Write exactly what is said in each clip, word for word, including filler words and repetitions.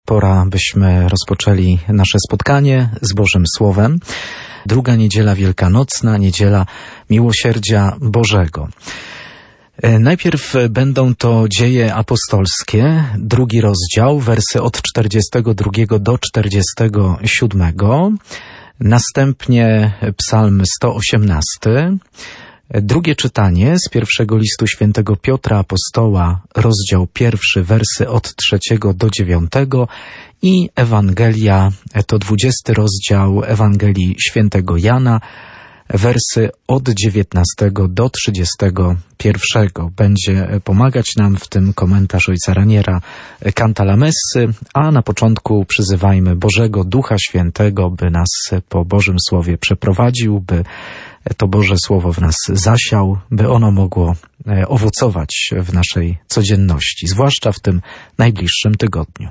pora, byśmy rozpoczęli nasze spotkanie z Bożym Słowem. Druga niedziela wielkanocna, niedziela miłosierdzia Bożego. Najpierw będą to Dzieje apostolskie, drugi rozdział, wersy od czterdziestego drugiego do czterdziestego siódmego. Następnie Psalm sto osiemnasty. Drugie czytanie z pierwszego listu świętego Piotra Apostoła, rozdział pierwszy, wersy od trzeciego do dziewiątego i Ewangelia, to dwudziesty rozdział Ewangelii świętego Jana, wersy od dziewiętnastego do trzydziestego pierwszego. Będzie pomagać nam w tym komentarz ojca Raniera Cantalamessy, a na początku przyzywajmy Bożego Ducha Świętego, by nas po Bożym Słowie przeprowadził, by to Boże Słowo w nas zasiał, by ono mogło owocować w naszej codzienności, zwłaszcza w tym najbliższym tygodniu.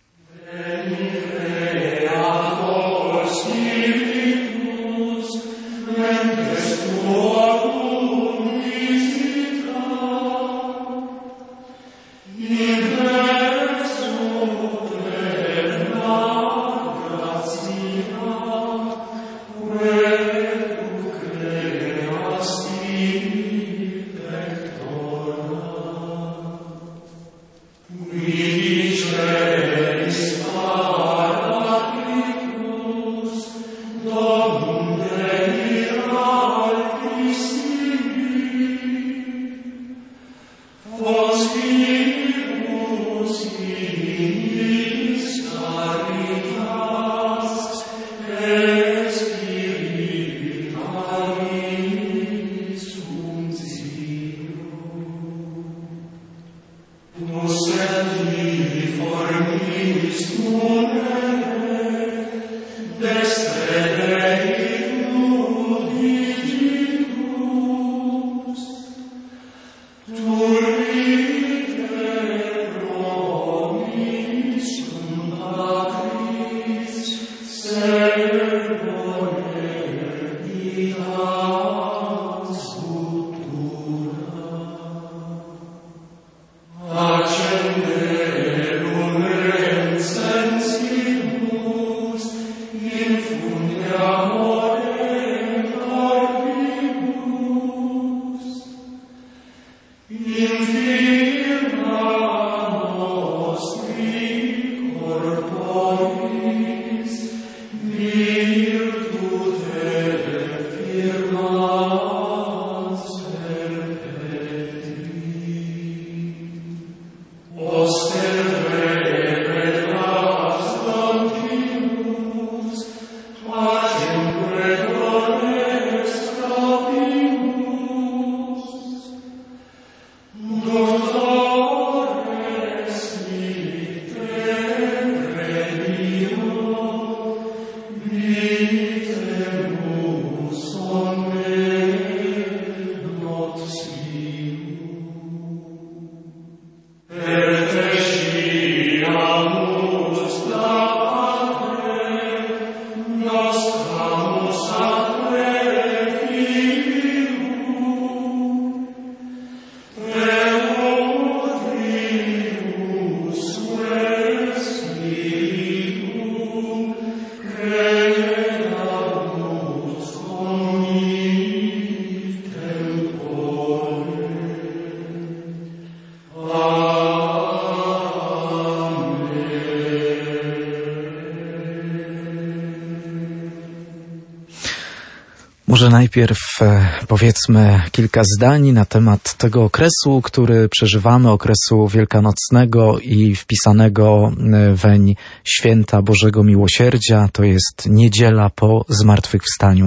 Może najpierw powiedzmy kilka zdań na temat tego okresu, który przeżywamy, okresu wielkanocnego i wpisanego weń święta Bożego Miłosierdzia. To jest niedziela po zmartwychwstaniu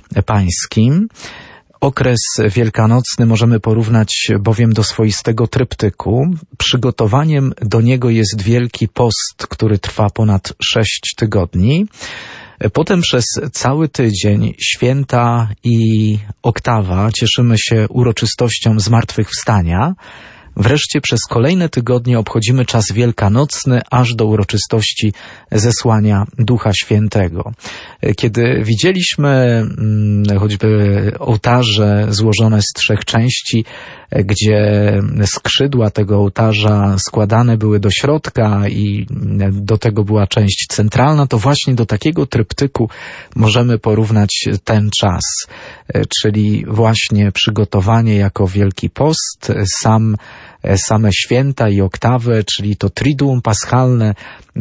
pańskim. Okres wielkanocny możemy porównać bowiem do swoistego tryptyku. Przygotowaniem do niego jest Wielki Post, który trwa ponad sześć tygodni. Potem przez cały tydzień, święta i oktawa cieszymy się uroczystością zmartwychwstania, Wreszcie przez kolejne tygodnie obchodzimy czas wielkanocny, aż do uroczystości zesłania Ducha Świętego. Kiedy widzieliśmy choćby ołtarze złożone z trzech części, gdzie skrzydła tego ołtarza składane były do środka i do tego była część centralna, to właśnie do takiego tryptyku możemy porównać ten czas, czyli właśnie przygotowanie jako Wielki Post, sam same święta i oktawy, czyli to Triduum Paschalne,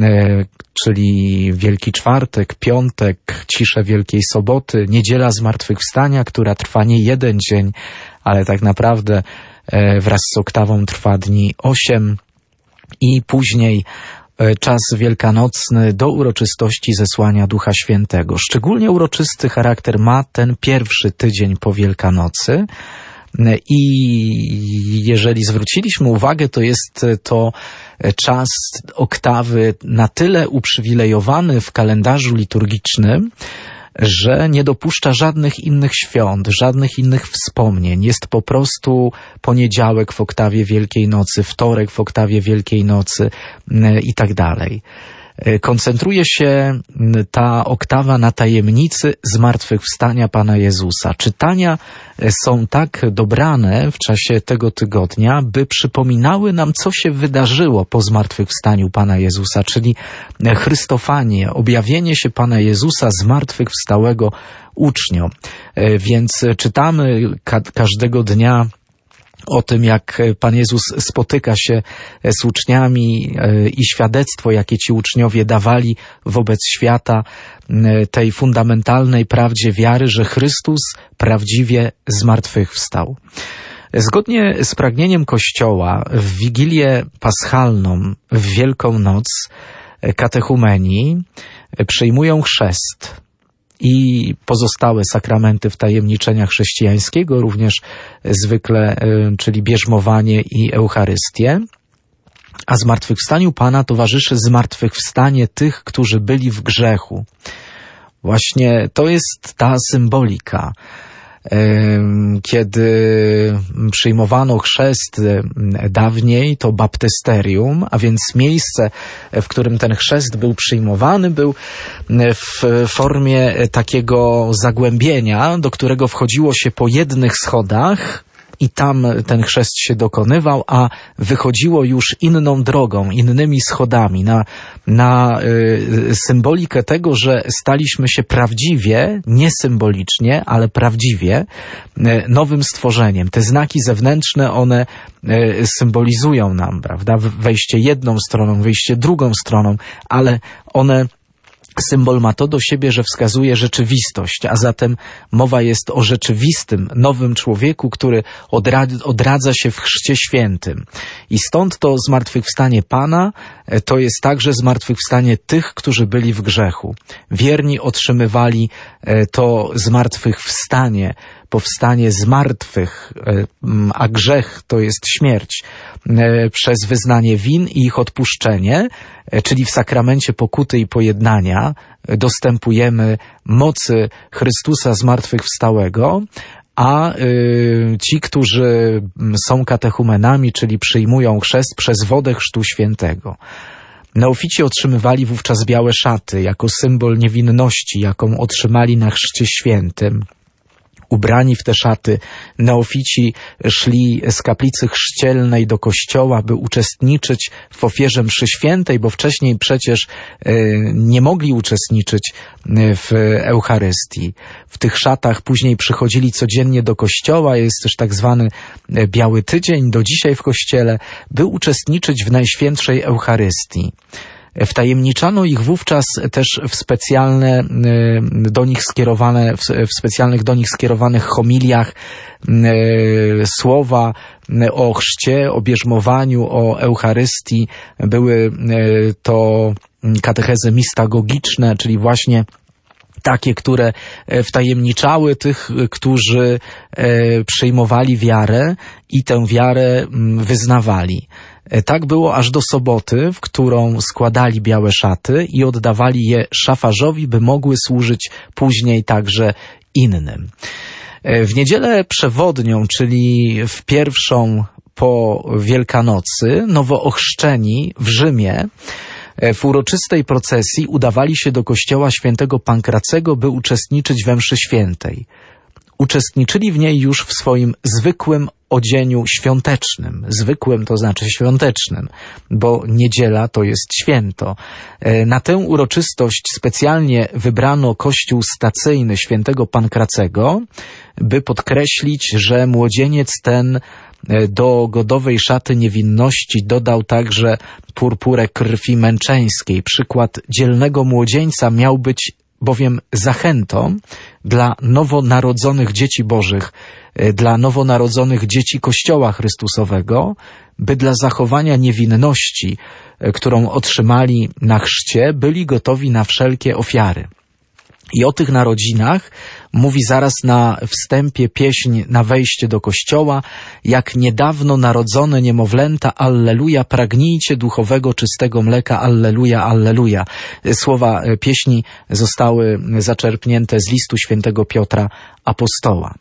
czyli Wielki Czwartek, Piątek, ciszę Wielkiej Soboty, Niedziela Zmartwychwstania, która trwa nie jeden dzień, ale tak naprawdę wraz z oktawą trwa dni osiem i później czas wielkanocny do uroczystości zesłania Ducha Świętego. Szczególnie uroczysty charakter ma ten pierwszy tydzień po Wielkanocy i jeżeli zwróciliśmy uwagę, to jest to czas oktawy na tyle uprzywilejowany w kalendarzu liturgicznym, że nie dopuszcza żadnych innych świąt, żadnych innych wspomnień. Jest po prostu poniedziałek w oktawie Wielkiej Nocy, wtorek w oktawie Wielkiej Nocy i tak dalej. Koncentruje się ta oktawa na tajemnicy zmartwychwstania Pana Jezusa. Czytania są tak dobrane w czasie tego tygodnia, by przypominały nam, co się wydarzyło po zmartwychwstaniu Pana Jezusa, czyli Chrystofanie, objawienie się Pana Jezusa zmartwychwstałego uczniom. Więc czytamy ka- każdego dnia o tym, jak Pan Jezus spotyka się z uczniami i świadectwo, jakie ci uczniowie dawali wobec świata, tej fundamentalnej prawdzie wiary, że Chrystus prawdziwie zmartwychwstał. Zgodnie z pragnieniem Kościoła w Wigilię Paschalną, w Wielką Noc, katechumeni przyjmują chrzest i pozostałe sakramenty wtajemniczenia chrześcijańskiego, również zwykle, czyli bierzmowanie i Eucharystię. A zmartwychwstaniu Pana towarzyszy zmartwychwstanie tych, którzy byli w grzechu. Właśnie to jest ta symbolika. Kiedy przyjmowano chrzest dawniej, to baptysterium, a więc miejsce, w którym ten chrzest był przyjmowany, był w formie takiego zagłębienia, do którego wchodziło się po jednych schodach i tam ten chrzest się dokonywał, a wychodziło już inną drogą, innymi schodami, na, na y, symbolikę tego, że staliśmy się prawdziwie, nie symbolicznie, ale prawdziwie y, nowym stworzeniem. Te znaki zewnętrzne, one y, symbolizują nam, prawda, wejście jedną stroną, wyjście drugą stroną, ale one symbol ma to do siebie, że wskazuje rzeczywistość, a zatem mowa jest o rzeczywistym, nowym człowieku, który odra- odradza się w Chrzcie Świętym. I stąd to zmartwychwstanie Pana to jest także zmartwychwstanie tych, którzy byli w grzechu. Wierni otrzymywali to zmartwychwstanie, powstanie z martwych, a grzech to jest śmierć, przez wyznanie win i ich odpuszczenie, czyli w sakramencie pokuty i pojednania dostępujemy mocy Chrystusa zmartwychwstałego, a y, ci, którzy są katechumenami, czyli przyjmują chrzest przez wodę Chrztu Świętego. Neofici otrzymywali wówczas białe szaty jako symbol niewinności, jaką otrzymali na Chrzcie Świętym. Ubrani w te szaty, neofici szli z kaplicy chrzcielnej do kościoła, by uczestniczyć w ofierze mszy świętej, bo wcześniej przecież y, nie mogli uczestniczyć w Eucharystii. W tych szatach później przychodzili codziennie do kościoła, jest też tak zwany Biały Tydzień do dzisiaj w kościele, by uczestniczyć w Najświętszej Eucharystii. Wtajemniczano ich wówczas też w specjalne do nich skierowane, w specjalnych do nich skierowanych homiliach słowa o chrzcie, o bierzmowaniu, o Eucharystii. Były to katechezy mistagogiczne, czyli właśnie takie, które wtajemniczały tych, którzy przyjmowali wiarę i tę wiarę wyznawali. Tak było aż do soboty, w którą składali białe szaty i oddawali je szafarzowi, by mogły służyć później także innym. W niedzielę przewodnią, czyli w pierwszą po Wielkanocy nowo ochrzczeni w Rzymie w uroczystej procesji udawali się do kościoła świętego Pankracego, by uczestniczyć we mszy świętej. Uczestniczyli w niej już w swoim zwykłym odzieniu świątecznym. Zwykłym to znaczy świątecznym, bo niedziela to jest święto. Na tę uroczystość specjalnie wybrano kościół stacyjny świętego Pankracego, by podkreślić, że młodzieniec ten do godowej szaty niewinności dodał także purpurę krwi męczeńskiej. Przykład dzielnego młodzieńca miał być bowiem zachętą dla nowonarodzonych dzieci Bożych, dla nowonarodzonych dzieci Kościoła Chrystusowego, by dla zachowania niewinności, którą otrzymali na chrzcie, byli gotowi na wszelkie ofiary. I o tych narodzinach mówi zaraz na wstępie pieśń na wejście do kościoła: jak niedawno narodzone niemowlęta, alleluja, pragnijcie duchowego czystego mleka, alleluja, alleluja. Słowa pieśni zostały zaczerpnięte z listu świętego Piotra Apostoła.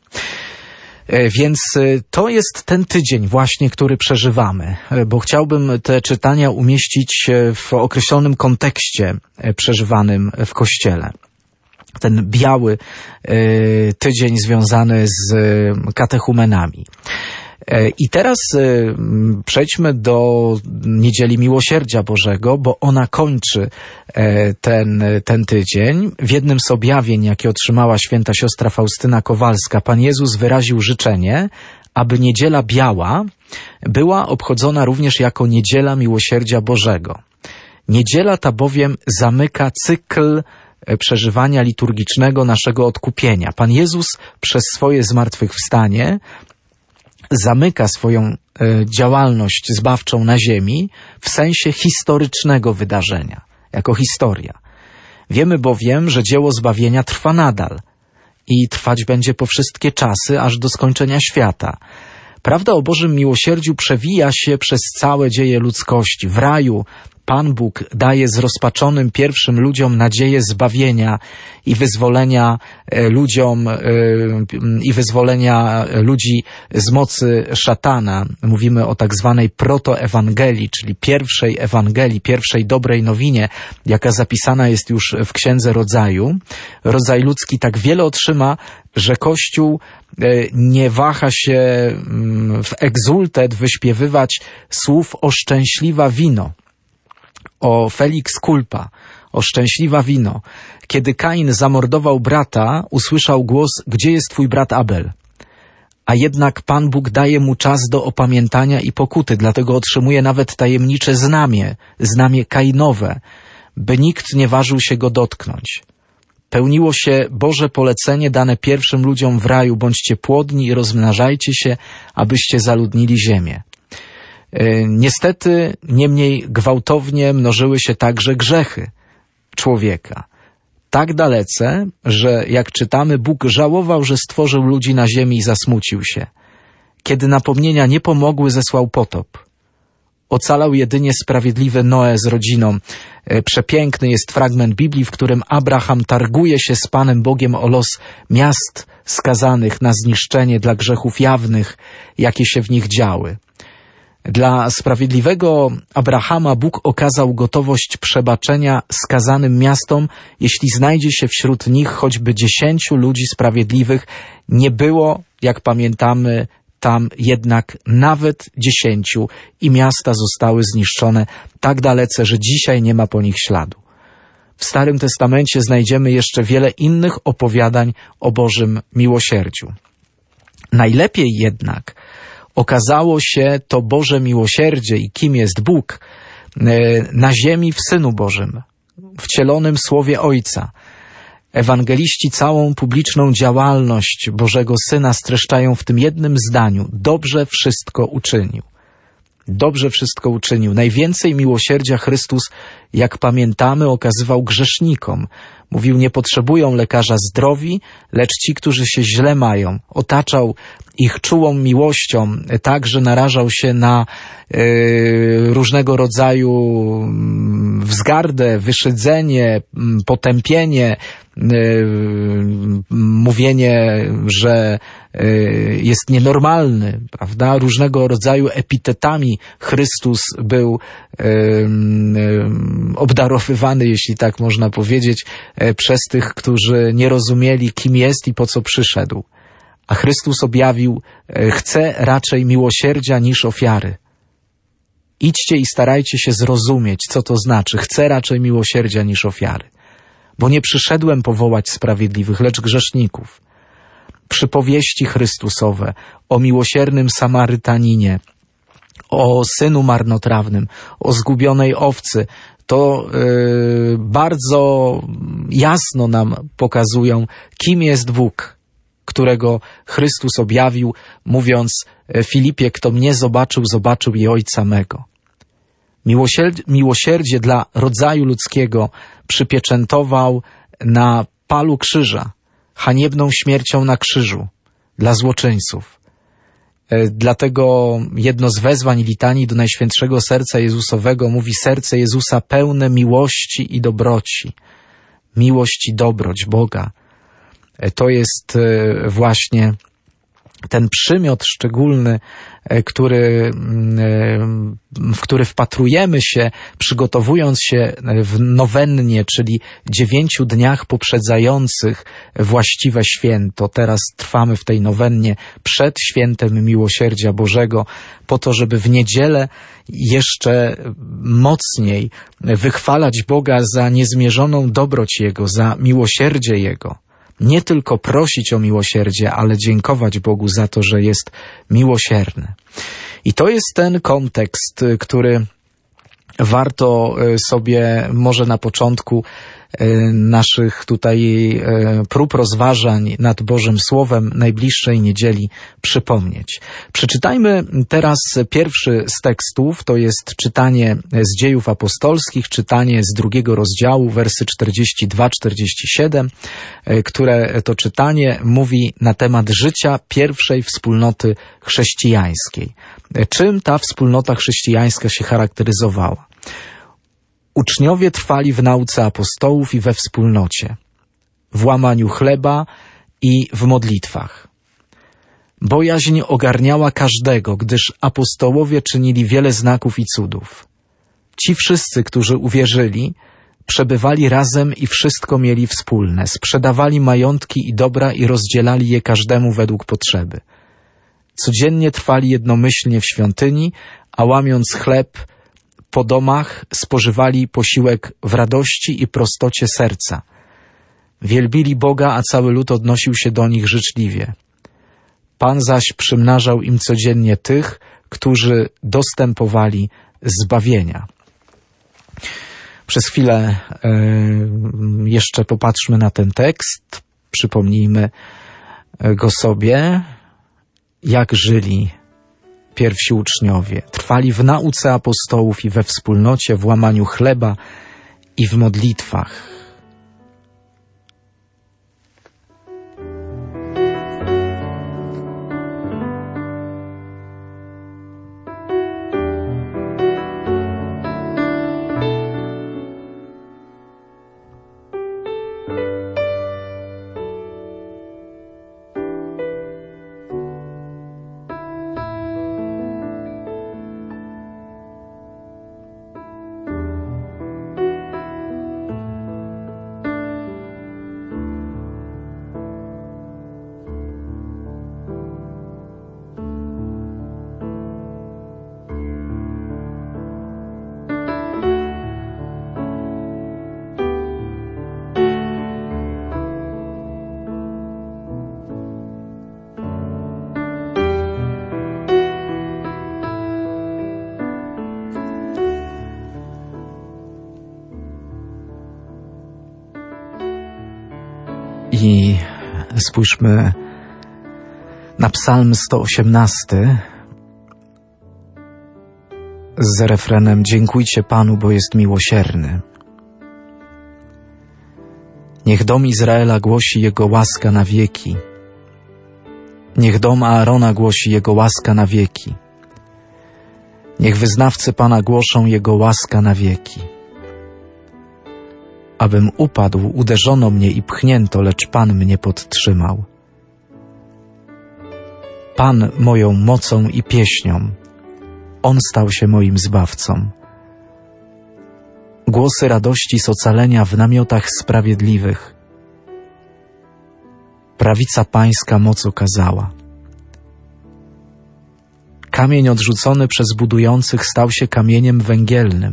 Więc to jest ten tydzień właśnie, który przeżywamy, bo chciałbym te czytania umieścić w określonym kontekście przeżywanym w Kościele. Ten biały y, tydzień związany z y, katechumenami. Y, I teraz y, przejdźmy do Niedzieli Miłosierdzia Bożego, bo ona kończy y, ten, ten tydzień. W jednym z objawień, jakie otrzymała święta siostra Faustyna Kowalska, Pan Jezus wyraził życzenie, aby Niedziela Biała była obchodzona również jako Niedziela Miłosierdzia Bożego. Niedziela ta bowiem zamyka cykl przeżywania liturgicznego naszego odkupienia. Pan Jezus przez swoje zmartwychwstanie zamyka swoją e, działalność zbawczą na ziemi w sensie historycznego wydarzenia, jako historia. Wiemy bowiem, że dzieło zbawienia trwa nadal i trwać będzie po wszystkie czasy, aż do skończenia świata. Prawda o Bożym miłosierdziu przewija się przez całe dzieje ludzkości. W raju Pan Bóg daje zrozpaczonym pierwszym ludziom nadzieję zbawienia i wyzwolenia ludziom i wyzwolenia ludzi z mocy szatana. Mówimy o tak zwanej protoewangelii, czyli pierwszej Ewangelii, pierwszej dobrej nowinie, jaka zapisana jest już w Księdze Rodzaju. Rodzaj ludzki tak wiele otrzyma, że Kościół nie waha się w egzultet wyśpiewywać słów o szczęśliwa wino, o felix culpa, o szczęśliwa wino. Kiedy Kain zamordował brata, usłyszał głos: gdzie jest twój brat Abel? A jednak Pan Bóg daje mu czas do opamiętania i pokuty, dlatego otrzymuje nawet tajemnicze znamie, znamie kainowe, by nikt nie ważył się go dotknąć. Pełniło się Boże polecenie dane pierwszym ludziom w raju: bądźcie płodni i rozmnażajcie się, abyście zaludnili ziemię. Niestety, niemniej gwałtownie mnożyły się także grzechy człowieka. Tak dalece, że jak czytamy, Bóg żałował, że stworzył ludzi na ziemi i zasmucił się. Kiedy napomnienia nie pomogły, zesłał potop. Ocalał jedynie sprawiedliwy Noe z rodziną. Przepiękny jest fragment Biblii, w którym Abraham targuje się z Panem Bogiem o los miast skazanych na zniszczenie dla grzechów jawnych, jakie się w nich działy. Dla sprawiedliwego Abrahama Bóg okazał gotowość przebaczenia skazanym miastom, jeśli znajdzie się wśród nich choćby dziesięciu ludzi sprawiedliwych. Nie było, jak pamiętamy, tam jednak nawet dziesięciu i miasta zostały zniszczone tak dalece, że dzisiaj nie ma po nich śladu. W Starym Testamencie znajdziemy jeszcze wiele innych opowiadań o Bożym miłosierdziu. Najlepiej jednak okazało się to Boże miłosierdzie i kim jest Bóg na ziemi w Synu Bożym, wcielonym Słowie Ojca. Ewangeliści całą publiczną działalność Bożego Syna streszczają w tym jednym zdaniu: dobrze wszystko uczynił. Dobrze wszystko uczynił. Najwięcej miłosierdzia Chrystus, jak pamiętamy, okazywał grzesznikom. Mówił: nie potrzebują lekarza zdrowi, lecz ci, którzy się źle mają. Otaczał ich czułą miłością, tak, że narażał się na y, różnego rodzaju wzgardę, wyszydzenie, potępienie, y, mówienie, że jest nienormalny, prawda? Różnego rodzaju epitetami Chrystus był obdarowywany, jeśli tak można powiedzieć, przez tych, którzy nie rozumieli, kim jest i po co przyszedł. A Chrystus objawił, chce raczej miłosierdzia niż ofiary. Idźcie i starajcie się zrozumieć, co to znaczy. Chcę raczej miłosierdzia niż ofiary. Bo nie przyszedłem powołać sprawiedliwych, lecz grzeszników. Przypowieści Chrystusowe o miłosiernym Samarytaninie, o synu marnotrawnym, o zgubionej owcy, to yy, bardzo jasno nam pokazują, kim jest Bóg, którego Chrystus objawił, mówiąc Filipie, kto mnie zobaczył, zobaczył i Ojca mego. Miłosierdzie, miłosierdzie dla rodzaju ludzkiego przypieczętował na palu krzyża, haniebną śmiercią na krzyżu dla złoczyńców. Dlatego jedno z wezwań litanii do Najświętszego Serca Jezusowego mówi: serce Jezusa pełne miłości i dobroci. Miłość i dobroć Boga. To jest właśnie ten przymiot szczególny, który, w który wpatrujemy się, przygotowując się w nowennie, czyli dziewięciu dniach poprzedzających właściwe święto. Teraz trwamy w tej nowennie przed świętem Miłosierdzia Bożego, po to, żeby w niedzielę jeszcze mocniej wychwalać Boga za niezmierzoną dobroć Jego, za miłosierdzie Jego. Nie tylko prosić o miłosierdzie, ale dziękować Bogu za to, że jest miłosierny. I to jest ten kontekst, który warto sobie może na początku naszych tutaj prób rozważań nad Bożym Słowem najbliższej niedzieli przypomnieć. Przeczytajmy teraz pierwszy z tekstów, to jest czytanie z Dziejów Apostolskich, czytanie z drugiego rozdziału, wersy czterdziesty dwa czterdzieści siedem, które to czytanie mówi na temat życia pierwszej wspólnoty chrześcijańskiej. Czym ta wspólnota chrześcijańska się charakteryzowała? Uczniowie trwali w nauce apostołów i we wspólnocie, w łamaniu chleba i w modlitwach. Bojaźń ogarniała każdego, gdyż apostołowie czynili wiele znaków i cudów. Ci wszyscy, którzy uwierzyli, przebywali razem i wszystko mieli wspólne, sprzedawali majątki i dobra i rozdzielali je każdemu według potrzeby. Codziennie trwali jednomyślnie w świątyni, a łamiąc chleb po domach spożywali posiłek w radości i prostocie serca. Wielbili Boga, a cały lud odnosił się do nich życzliwie. Pan zaś przymnażał im codziennie tych, którzy dostępowali zbawienia. Przez chwilę e, jeszcze popatrzmy na ten tekst, przypomnijmy go sobie, jak żyli pierwsi uczniowie. Trwali w nauce apostołów i we wspólnocie, w łamaniu chleba i w modlitwach. I spójrzmy na Psalm sto osiemnasty z refrenem: dziękujcie Panu, bo jest miłosierny. Niech dom Izraela głosi Jego łaska na wieki. Niech dom Aarona głosi Jego łaska na wieki. Niech wyznawcy Pana głoszą Jego łaska na wieki. Abym upadł, uderzono mnie i pchnięto, lecz Pan mnie podtrzymał. Pan moją mocą i pieśnią. On stał się moim zbawcą. Głosy radości z ocalenia w namiotach sprawiedliwych. Prawica Pańska moc okazała. Kamień odrzucony przez budujących stał się kamieniem węgielnym.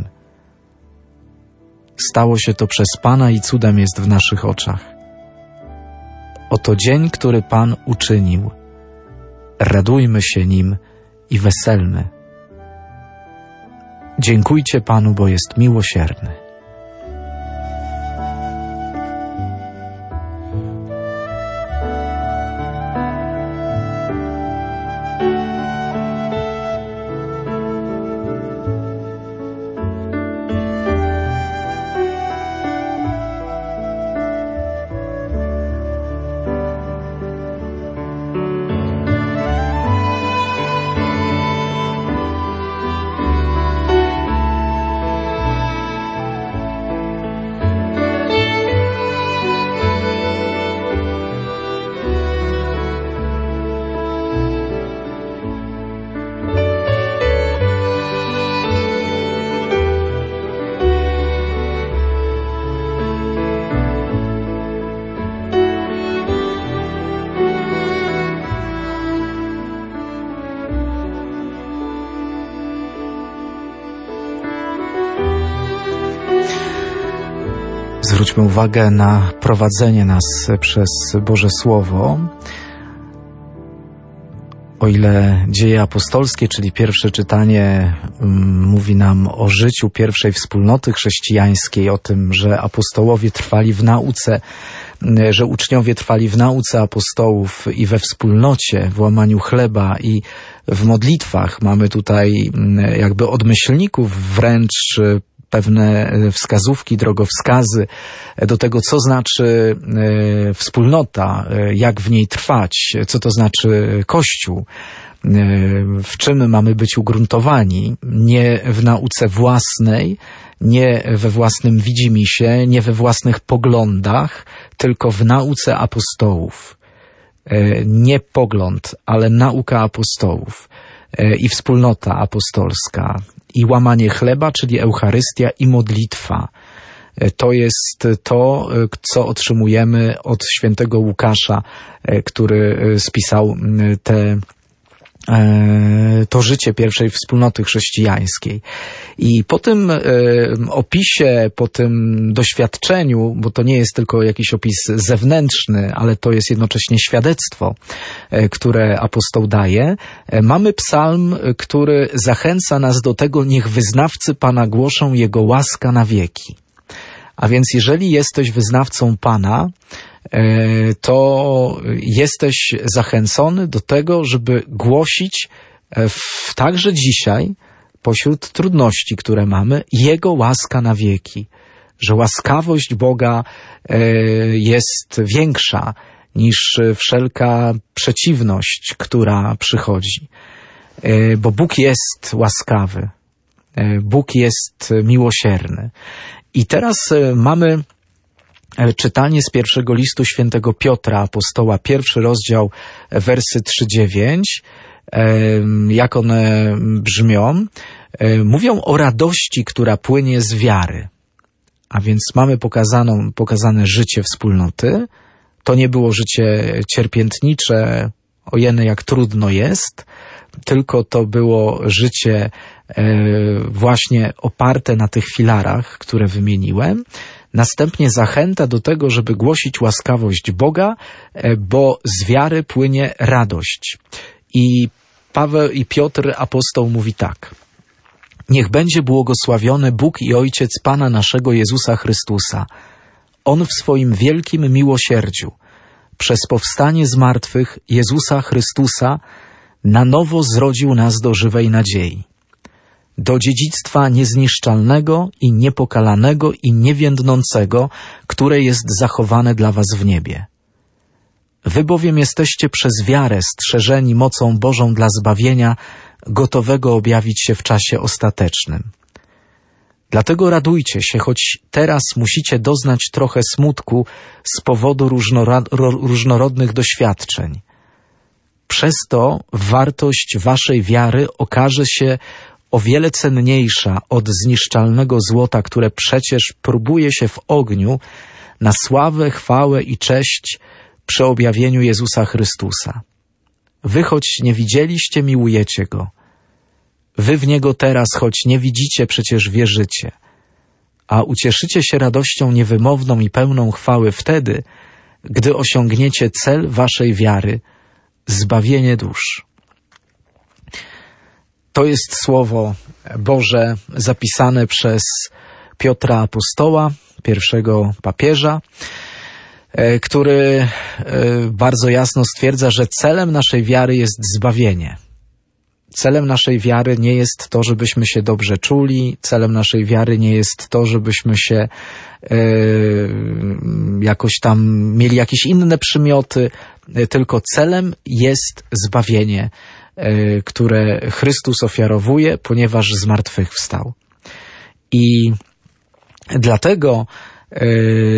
Stało się to przez Pana i cudem jest w naszych oczach. Oto dzień, który Pan uczynił. Radujmy się nim i weselmy. Dziękujcie Panu, bo jest miłosierny. Zwróćmy uwagę na prowadzenie nas przez Boże Słowo. O ile Dzieje Apostolskie, czyli pierwsze czytanie, um, mówi nam o życiu pierwszej wspólnoty chrześcijańskiej, o tym, że apostołowie trwali w nauce, że uczniowie trwali w nauce apostołów i we wspólnocie, w łamaniu chleba i w modlitwach. Mamy tutaj jakby odmyślników wręcz, pewne wskazówki, drogowskazy do tego, co znaczy wspólnota, jak w niej trwać, co to znaczy Kościół, w czym mamy być ugruntowani, nie w nauce własnej, nie we własnym widzimisię, nie we własnych poglądach, tylko w nauce apostołów. Nie pogląd, ale nauka apostołów i wspólnota apostolska. I łamanie chleba, czyli Eucharystia i modlitwa. To jest to, co otrzymujemy od świętego Łukasza, który spisał te, to życie pierwszej wspólnoty chrześcijańskiej. I po tym opisie, po tym doświadczeniu, bo to nie jest tylko jakiś opis zewnętrzny, ale to jest jednocześnie świadectwo, które apostoł daje, mamy psalm, który zachęca nas do tego: niech wyznawcy Pana głoszą Jego łaska na wieki. A więc jeżeli jesteś wyznawcą Pana, to jesteś zachęcony do tego, żeby głosić w, także dzisiaj, pośród trudności, które mamy, Jego łaska na wieki. Że łaskawość Boga jest większa niż wszelka przeciwność, która przychodzi. Bo Bóg jest łaskawy. Bóg jest miłosierny. I teraz mamy czytanie z pierwszego listu świętego Piotra apostoła, pierwszy rozdział, wersy trzy dziewięć. Jak one brzmią? Mówią o radości, która płynie z wiary. A więc mamy pokazaną, pokazane życie wspólnoty. To nie było życie cierpiętnicze, ojeny jak trudno jest, tylko to było życie właśnie oparte na tych filarach, które wymieniłem. Następnie zachęta do tego, żeby głosić łaskawość Boga, bo z wiary płynie radość. I Paweł i Piotr apostoł mówi tak: niech będzie błogosławiony Bóg i Ojciec Pana naszego Jezusa Chrystusa. On w swoim wielkim miłosierdziu przez powstanie z martwych Jezusa Chrystusa na nowo zrodził nas do żywej nadziei, do dziedzictwa niezniszczalnego i niepokalanego i niewiędnącego, które jest zachowane dla was w niebie. Wy bowiem jesteście przez wiarę strzeżeni mocą Bożą dla zbawienia, gotowego objawić się w czasie ostatecznym. Dlatego radujcie się, choć teraz musicie doznać trochę smutku z powodu różnorodnych doświadczeń. Przez to wartość waszej wiary okaże się o wiele cenniejsza od zniszczalnego złota, które przecież próbuje się w ogniu na sławę, chwałę i cześć przy objawieniu Jezusa Chrystusa. Wy choć nie widzieliście, miłujecie Go. Wy w Niego teraz, choć nie widzicie, przecież wierzycie. A ucieszycie się radością niewymowną i pełną chwały wtedy, gdy osiągniecie cel waszej wiary, zbawienie dusz. To jest Słowo Boże zapisane przez Piotra Apostoła, pierwszego papieża, który bardzo jasno stwierdza, że celem naszej wiary jest zbawienie. Celem naszej wiary nie jest to, żebyśmy się dobrze czuli, celem naszej wiary nie jest to, żebyśmy się e, jakoś tam mieli jakieś inne przymioty, tylko celem jest zbawienie, e, które Chrystus ofiarowuje, ponieważ zmartwychwstał. I dlatego e,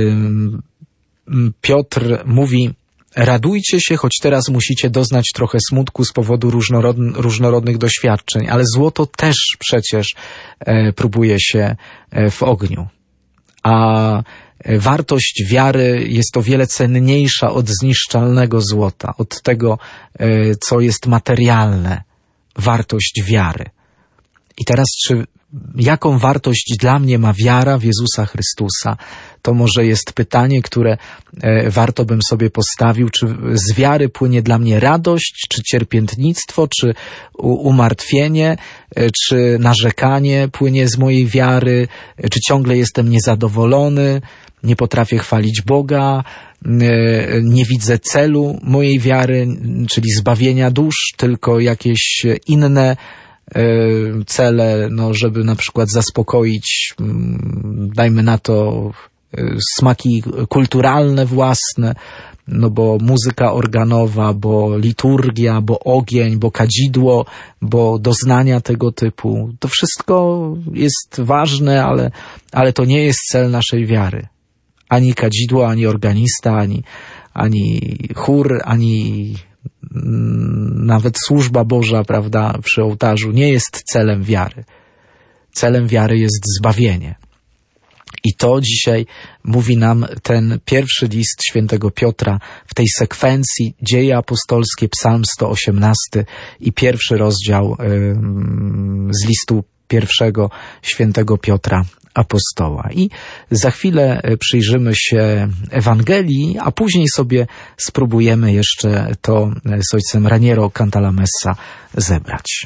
Piotr mówi: radujcie się, choć teraz musicie doznać trochę smutku z powodu różnorodn- różnorodnych doświadczeń, ale złoto też przecież e, próbuje się e, w ogniu. A e, wartość wiary jest o wiele cenniejsza od zniszczalnego złota, od tego, e, co jest materialne. Wartość wiary. I teraz, czy jaką wartość dla mnie ma wiara w Jezusa Chrystusa? To może jest pytanie, które e, warto bym sobie postawił. Czy z wiary płynie dla mnie radość, czy cierpiętnictwo, czy u, umartwienie, e, czy narzekanie płynie z mojej wiary, e, czy ciągle jestem niezadowolony, nie potrafię chwalić Boga, e, nie widzę celu mojej wiary, czyli zbawienia dusz, tylko jakieś inne cele, no, żeby na przykład zaspokoić, dajmy na to, smaki kulturalne własne, no bo muzyka organowa, bo liturgia, bo ogień, bo kadzidło, bo doznania tego typu. To wszystko jest ważne, ale, ale to nie jest cel naszej wiary. Ani kadzidło, ani organista, ani, ani chór, ani nawet służba Boża, prawda, przy ołtarzu nie jest celem wiary. Celem wiary jest zbawienie. I to dzisiaj mówi nam ten pierwszy list świętego Piotra w tej sekwencji Dzieje apostolskie, Psalm sto osiemnasty i pierwszy rozdział yy, z listu pierwszego świętego Piotra apostoła. I za chwilę przyjrzymy się Ewangelii, a później sobie spróbujemy jeszcze to z ojcem Raniero Cantalamessa zebrać.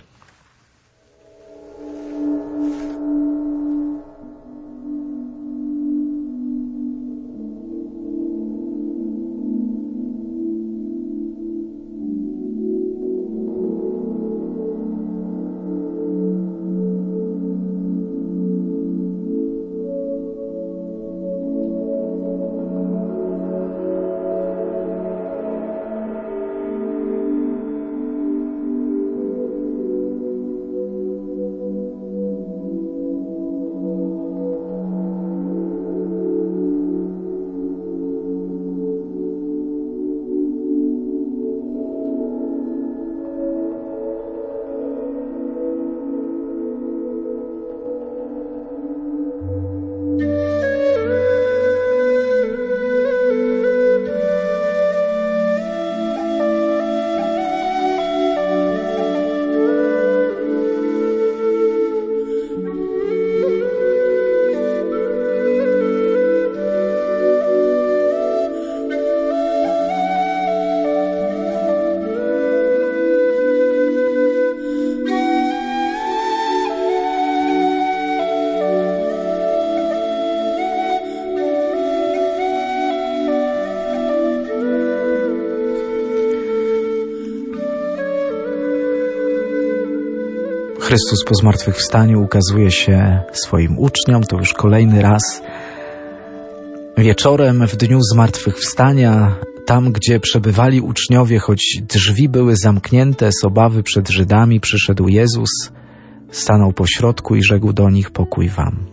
Chrystus po zmartwychwstaniu ukazuje się swoim uczniom, to już kolejny raz. Wieczorem w dniu zmartwychwstania, tam gdzie przebywali uczniowie, choć drzwi były zamknięte z obawy przed Żydami, przyszedł Jezus, stanął pośrodku i rzekł do nich: pokój wam.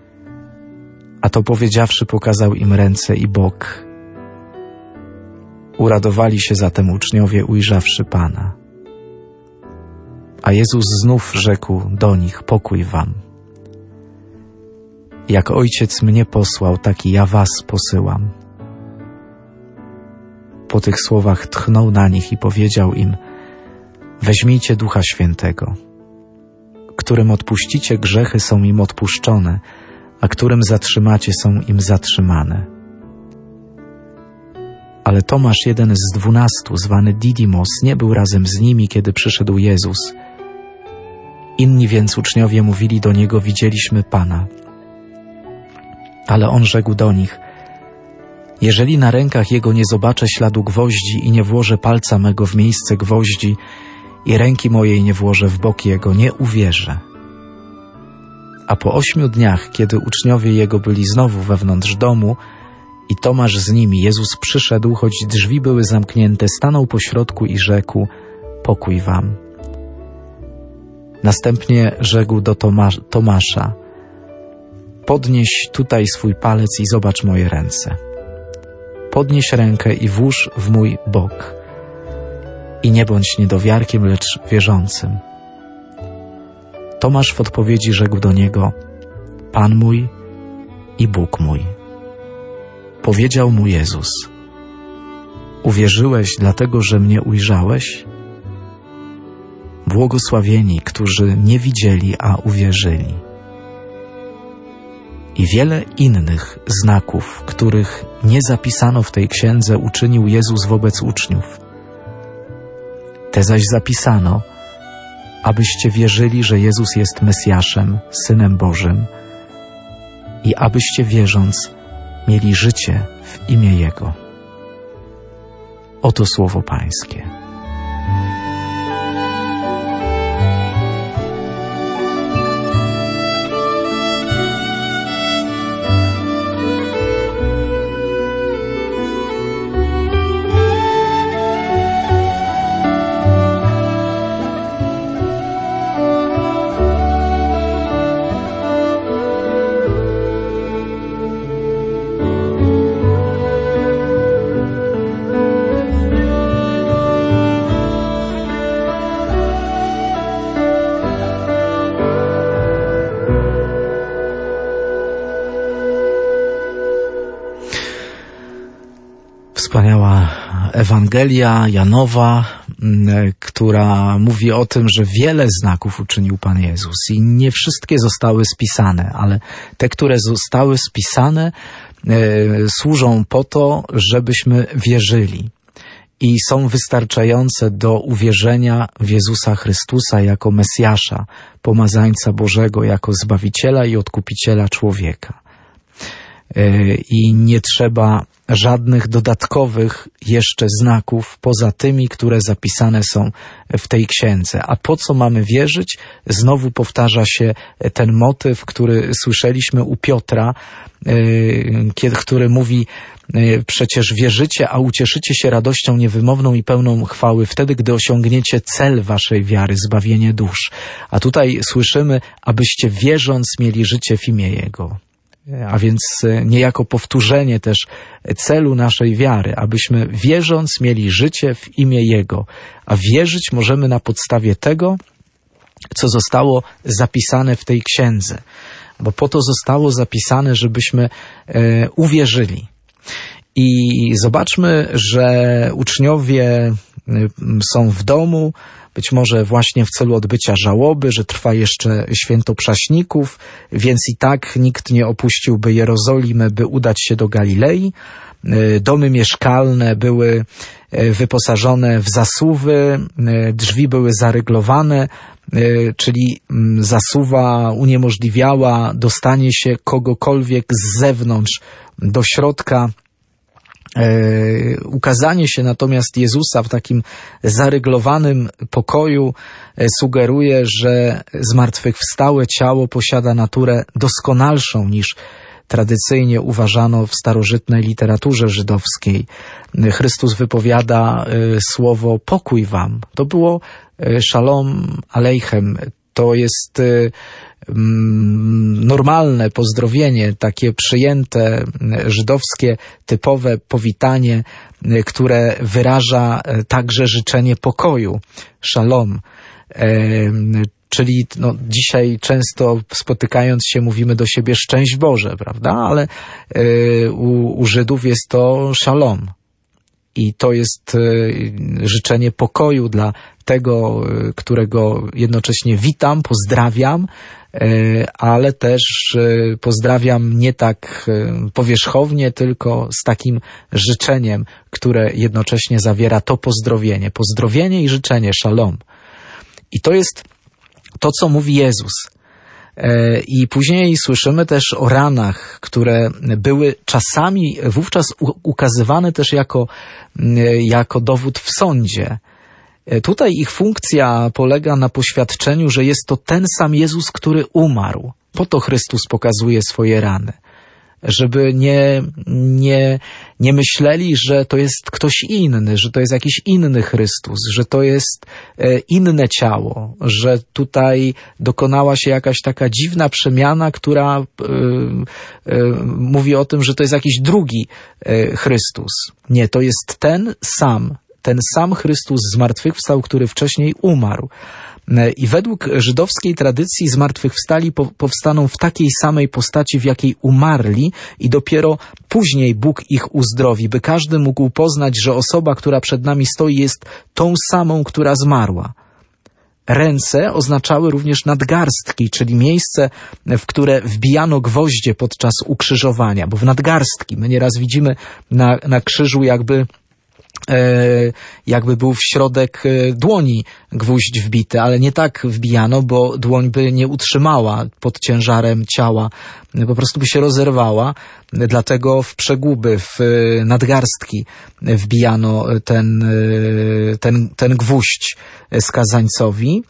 A to powiedziawszy, pokazał im ręce i bok. Uradowali się zatem uczniowie, ujrzawszy Pana. A Jezus znów rzekł do nich: pokój wam. Jak Ojciec mnie posłał, tak i ja was posyłam. Po tych słowach tchnął na nich i powiedział im: weźmijcie Ducha Świętego. Którym odpuścicie grzechy, są im odpuszczone, a którym zatrzymacie, są im zatrzymane. Ale Tomasz, jeden z dwunastu, zwany Didymos, nie był razem z nimi, kiedy przyszedł Jezus. Inni więc uczniowie mówili do Niego: widzieliśmy Pana. Ale On rzekł do nich: jeżeli na rękach Jego nie zobaczę śladu gwoździ i nie włożę palca mego w miejsce gwoździ i ręki mojej nie włożę w bok Jego, nie uwierzę. A po ośmiu dniach, kiedy uczniowie Jego byli znowu wewnątrz domu i Tomasz z nimi, Jezus przyszedł, choć drzwi były zamknięte, stanął pośrodku i rzekł: pokój wam. Następnie rzekł do Tomasz, Tomasza: podnieś tutaj swój palec i zobacz moje ręce. Podnieś rękę i włóż w mój bok. I nie bądź niedowiarkiem, lecz wierzącym. Tomasz w odpowiedzi rzekł do Niego: Pan mój i Bóg mój. Powiedział mu Jezus: uwierzyłeś dlatego, że mnie ujrzałeś? Błogosławieni, którzy nie widzieli, a uwierzyli. I wiele innych znaków, których nie zapisano w tej księdze, uczynił Jezus wobec uczniów. Te zaś zapisano, abyście wierzyli, że Jezus jest Mesjaszem, Synem Bożym, i abyście wierząc mieli życie w imię Jego. Oto słowo Pańskie. Wspaniała Ewangelia Janowa, która mówi o tym, że wiele znaków uczynił Pan Jezus i nie wszystkie zostały spisane, ale te, które zostały spisane, e, służą po to, żebyśmy wierzyli i są wystarczające do uwierzenia w Jezusa Chrystusa jako Mesjasza, Pomazańca Bożego, jako Zbawiciela i Odkupiciela człowieka. E, I nie trzeba żadnych dodatkowych jeszcze znaków poza tymi, które zapisane są w tej księdze. A po co mamy wierzyć? Znowu powtarza się ten motyw, który słyszeliśmy u Piotra, kiedy, który mówi: przecież wierzycie, a ucieszycie się radością niewymowną i pełną chwały wtedy, gdy osiągniecie cel waszej wiary, zbawienie dusz. A tutaj słyszymy, abyście wierząc mieli życie w imię Jego. A więc niejako powtórzenie też celu naszej wiary, abyśmy wierząc mieli życie w imię Jego. A wierzyć możemy na podstawie tego, co zostało zapisane w tej księdze. Bo po to zostało zapisane, żebyśmy e, uwierzyli. I zobaczmy, że uczniowie są w domu, być może właśnie w celu odbycia żałoby, że trwa jeszcze święto Przaśników, więc i tak nikt nie opuściłby Jerozolimy, by udać się do Galilei. Domy mieszkalne były wyposażone w zasuwy, drzwi były zaryglowane, czyli zasuwa uniemożliwiała dostanie się kogokolwiek z zewnątrz do środka. E, ukazanie się natomiast Jezusa w takim zaryglowanym pokoju e, sugeruje, że zmartwychwstałe ciało posiada naturę doskonalszą niż tradycyjnie uważano w starożytnej literaturze żydowskiej. Chrystus wypowiada e, słowo pokój wam. To było e, shalom aleichem. To jest e, normalne pozdrowienie, takie przyjęte żydowskie, typowe powitanie które wyraża także życzenie pokoju, szalom. Czyli no, dzisiaj często spotykając się mówimy do siebie szczęść Boże, prawda? Ale u, u Żydów jest to szalom. I to jest życzenie pokoju dla tego, którego jednocześnie witam, pozdrawiam, ale też pozdrawiam nie tak powierzchownie, tylko z takim życzeniem, które jednocześnie zawiera to pozdrowienie. Pozdrowienie i życzenie, szalom. I to jest to, co mówi Jezus. I później słyszymy też o ranach, które były czasami wówczas ukazywane też jako, jako dowód w sądzie. Tutaj ich funkcja polega na poświadczeniu, że jest to ten sam Jezus, który umarł. Po to Chrystus pokazuje swoje rany. Żeby nie, nie, nie myśleli, że to jest ktoś inny, że to jest jakiś inny Chrystus, że to jest inne ciało, że tutaj dokonała się jakaś taka dziwna przemiana, która y, y, mówi o tym, że to jest jakiś drugi y, Chrystus. Nie, to jest ten sam, ten sam Chrystus zmartwychwstał, który wcześniej umarł. I według żydowskiej tradycji zmartwychwstali powstaną w takiej samej postaci, w jakiej umarli i dopiero później Bóg ich uzdrowi, by każdy mógł poznać, że osoba, która przed nami stoi, jest tą samą, która zmarła. Ręce oznaczały również nadgarstki, czyli miejsce, w które wbijano gwoździe podczas ukrzyżowania, bo w nadgarstki, my nieraz widzimy na, na krzyżu jakby jakby był w środek dłoni gwóźdź wbity, ale nie tak wbijano, bo dłoń by nie utrzymała pod ciężarem ciała, po prostu by się rozerwała, dlatego w przeguby, w nadgarstki wbijano ten, ten, ten gwóźdź skazańcowi.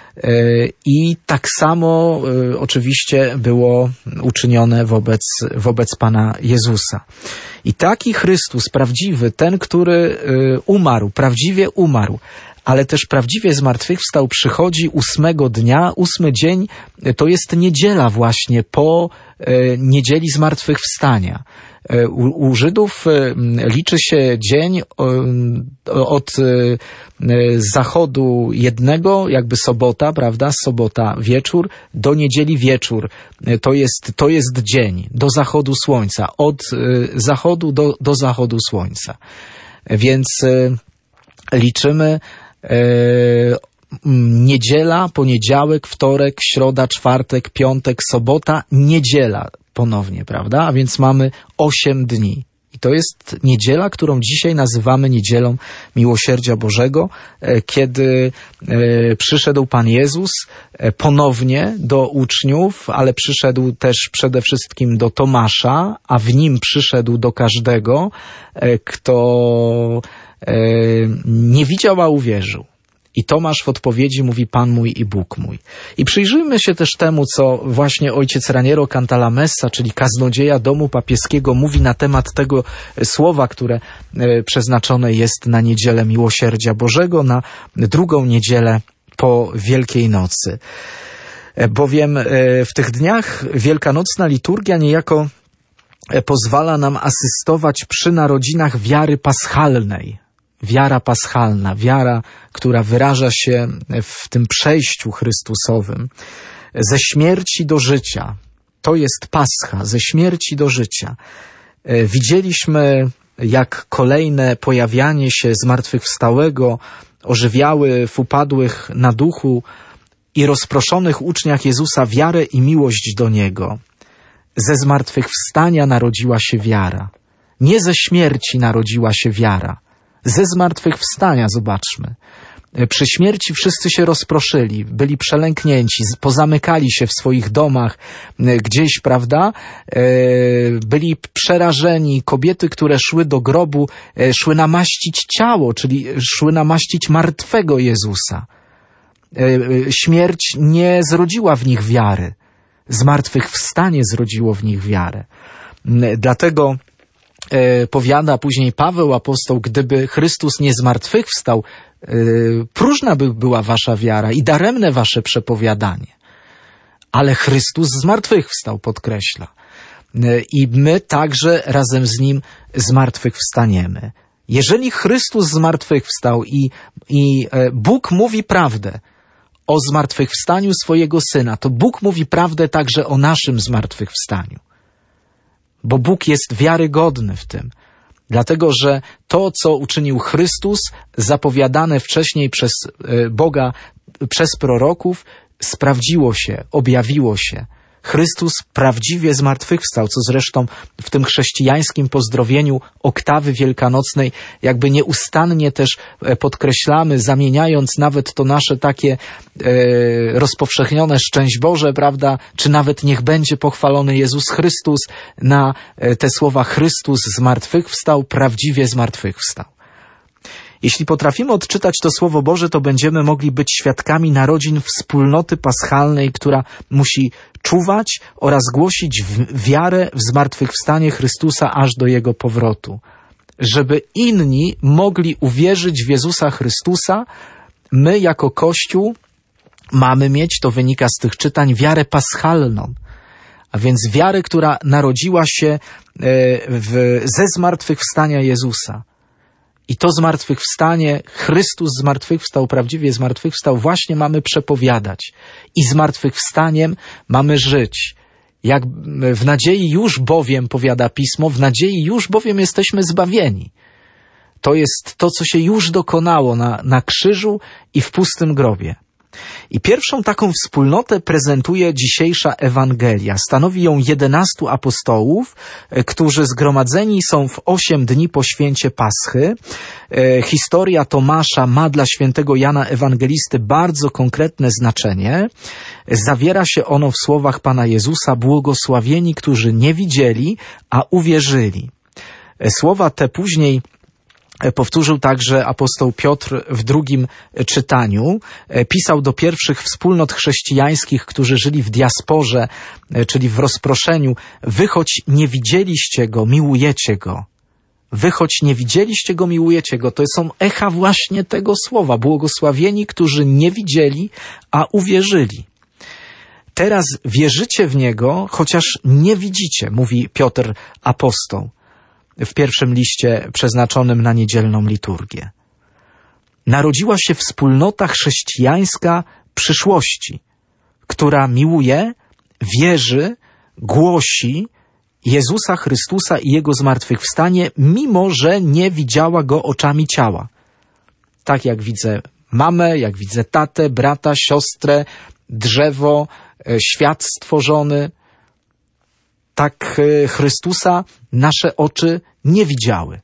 I tak samo oczywiście było uczynione wobec, wobec Pana Jezusa. I taki Chrystus prawdziwy, ten, który umarł, prawdziwie umarł, ale też prawdziwie zmartwychwstał, przychodzi ósmego dnia. Ósmy dzień to jest niedziela właśnie po niedzieli zmartwychwstania. U, u Żydów liczy się dzień od zachodu jednego, jakby sobota, prawda, sobota wieczór, do niedzieli wieczór. To jest, to jest dzień, do zachodu słońca, od zachodu do, do zachodu słońca. Więc liczymy niedziela, poniedziałek, wtorek, środa, czwartek, piątek, sobota, niedziela ponownie, prawda? A więc mamy osiem dni. I to jest niedziela, którą dzisiaj nazywamy niedzielą Miłosierdzia Bożego, kiedy przyszedł Pan Jezus ponownie do uczniów, ale przyszedł też przede wszystkim do Tomasza, a w nim przyszedł do każdego, kto nie widział, a uwierzył. I Tomasz w odpowiedzi mówi: Pan mój i Bóg mój. I przyjrzyjmy się też temu, co właśnie ojciec Raniero Cantalamessa, czyli kaznodzieja domu papieskiego, mówi na temat tego słowa, które przeznaczone jest na niedzielę Miłosierdzia Bożego, na drugą niedzielę po Wielkiej Nocy. Bowiem w tych dniach wielkanocna liturgia niejako pozwala nam asystować przy narodzinach wiary paschalnej. Wiara paschalna, wiara, która wyraża się w tym przejściu Chrystusowym ze śmierci do życia. To jest Pascha, ze śmierci do życia. Widzieliśmy, jak kolejne pojawianie się zmartwychwstałego ożywiały w upadłych na duchu i rozproszonych uczniach Jezusa wiarę i miłość do Niego. Ze zmartwychwstania narodziła się wiara. Nie ze śmierci narodziła się wiara. Ze zmartwychwstania, zobaczmy. Przy śmierci wszyscy się rozproszyli, byli przelęknięci, pozamykali się w swoich domach gdzieś, prawda? Byli przerażeni. Kobiety, które szły do grobu, szły namaścić ciało, czyli szły namaścić martwego Jezusa. Śmierć nie zrodziła w nich wiary. Zmartwychwstanie zrodziło w nich wiarę. Dlatego powiada później Paweł apostoł: gdyby Chrystus nie zmartwychwstał, próżna by była wasza wiara i daremne wasze przepowiadanie. Ale Chrystus zmartwychwstał, podkreśla. I my także razem z Nim zmartwychwstaniemy. Jeżeli Chrystus zmartwychwstał i, i Bóg mówi prawdę o zmartwychwstaniu swojego Syna, to Bóg mówi prawdę także o naszym zmartwychwstaniu. Bo Bóg jest wiarygodny w tym. Dlatego, że to, co uczynił Chrystus, zapowiadane wcześniej przez Boga, przez proroków, sprawdziło się, objawiło się. Chrystus prawdziwie zmartwychwstał, co zresztą w tym chrześcijańskim pozdrowieniu oktawy wielkanocnej jakby nieustannie też podkreślamy, zamieniając nawet to nasze takie e, rozpowszechnione szczęść Boże, prawda, czy nawet niech będzie pochwalony Jezus Chrystus na e, te słowa Chrystus zmartwychwstał, prawdziwie zmartwychwstał. Jeśli potrafimy odczytać to Słowo Boże, to będziemy mogli być świadkami narodzin wspólnoty paschalnej, która musi czuwać oraz głosić wiarę w zmartwychwstanie Chrystusa aż do Jego powrotu. Żeby inni mogli uwierzyć w Jezusa Chrystusa, my jako Kościół mamy mieć, to wynika z tych czytań, wiarę paschalną. A więc wiarę, która narodziła się w, ze zmartwychwstania Jezusa. I to zmartwychwstanie, Chrystus zmartwychwstał, prawdziwie zmartwychwstał, właśnie mamy przepowiadać. I zmartwychwstaniem mamy żyć. Jak w nadziei już bowiem, powiada Pismo, w nadziei już bowiem jesteśmy zbawieni. To jest to, co się już dokonało na, na krzyżu i w pustym grobie. I pierwszą taką wspólnotę prezentuje dzisiejsza Ewangelia. Stanowi ją jedenastu apostołów, którzy zgromadzeni są w osiem dni po święcie Paschy. Historia Tomasza ma dla świętego Jana Ewangelisty bardzo konkretne znaczenie. Zawiera się ono w słowach Pana Jezusa: błogosławieni, którzy nie widzieli, a uwierzyli. Słowa te później powtórzył także apostoł Piotr w drugim czytaniu. Pisał do pierwszych wspólnot chrześcijańskich, którzy żyli w diasporze, czyli w rozproszeniu: wy choć nie widzieliście Go, miłujecie Go. Wy choć nie widzieliście Go, miłujecie Go. To są echa właśnie tego słowa. Błogosławieni, którzy nie widzieli, a uwierzyli. Teraz wierzycie w Niego, chociaż nie widzicie, mówi Piotr apostoł w pierwszym liście przeznaczonym na niedzielną liturgię. Narodziła się wspólnota chrześcijańska przyszłości, która miłuje, wierzy, głosi Jezusa Chrystusa i Jego zmartwychwstanie, mimo że nie widziała Go oczami ciała. Tak jak widzę mamę, jak widzę tatę, brata, siostrę, drzewo, świat stworzony, tak Chrystusa nasze oczy nie widziały.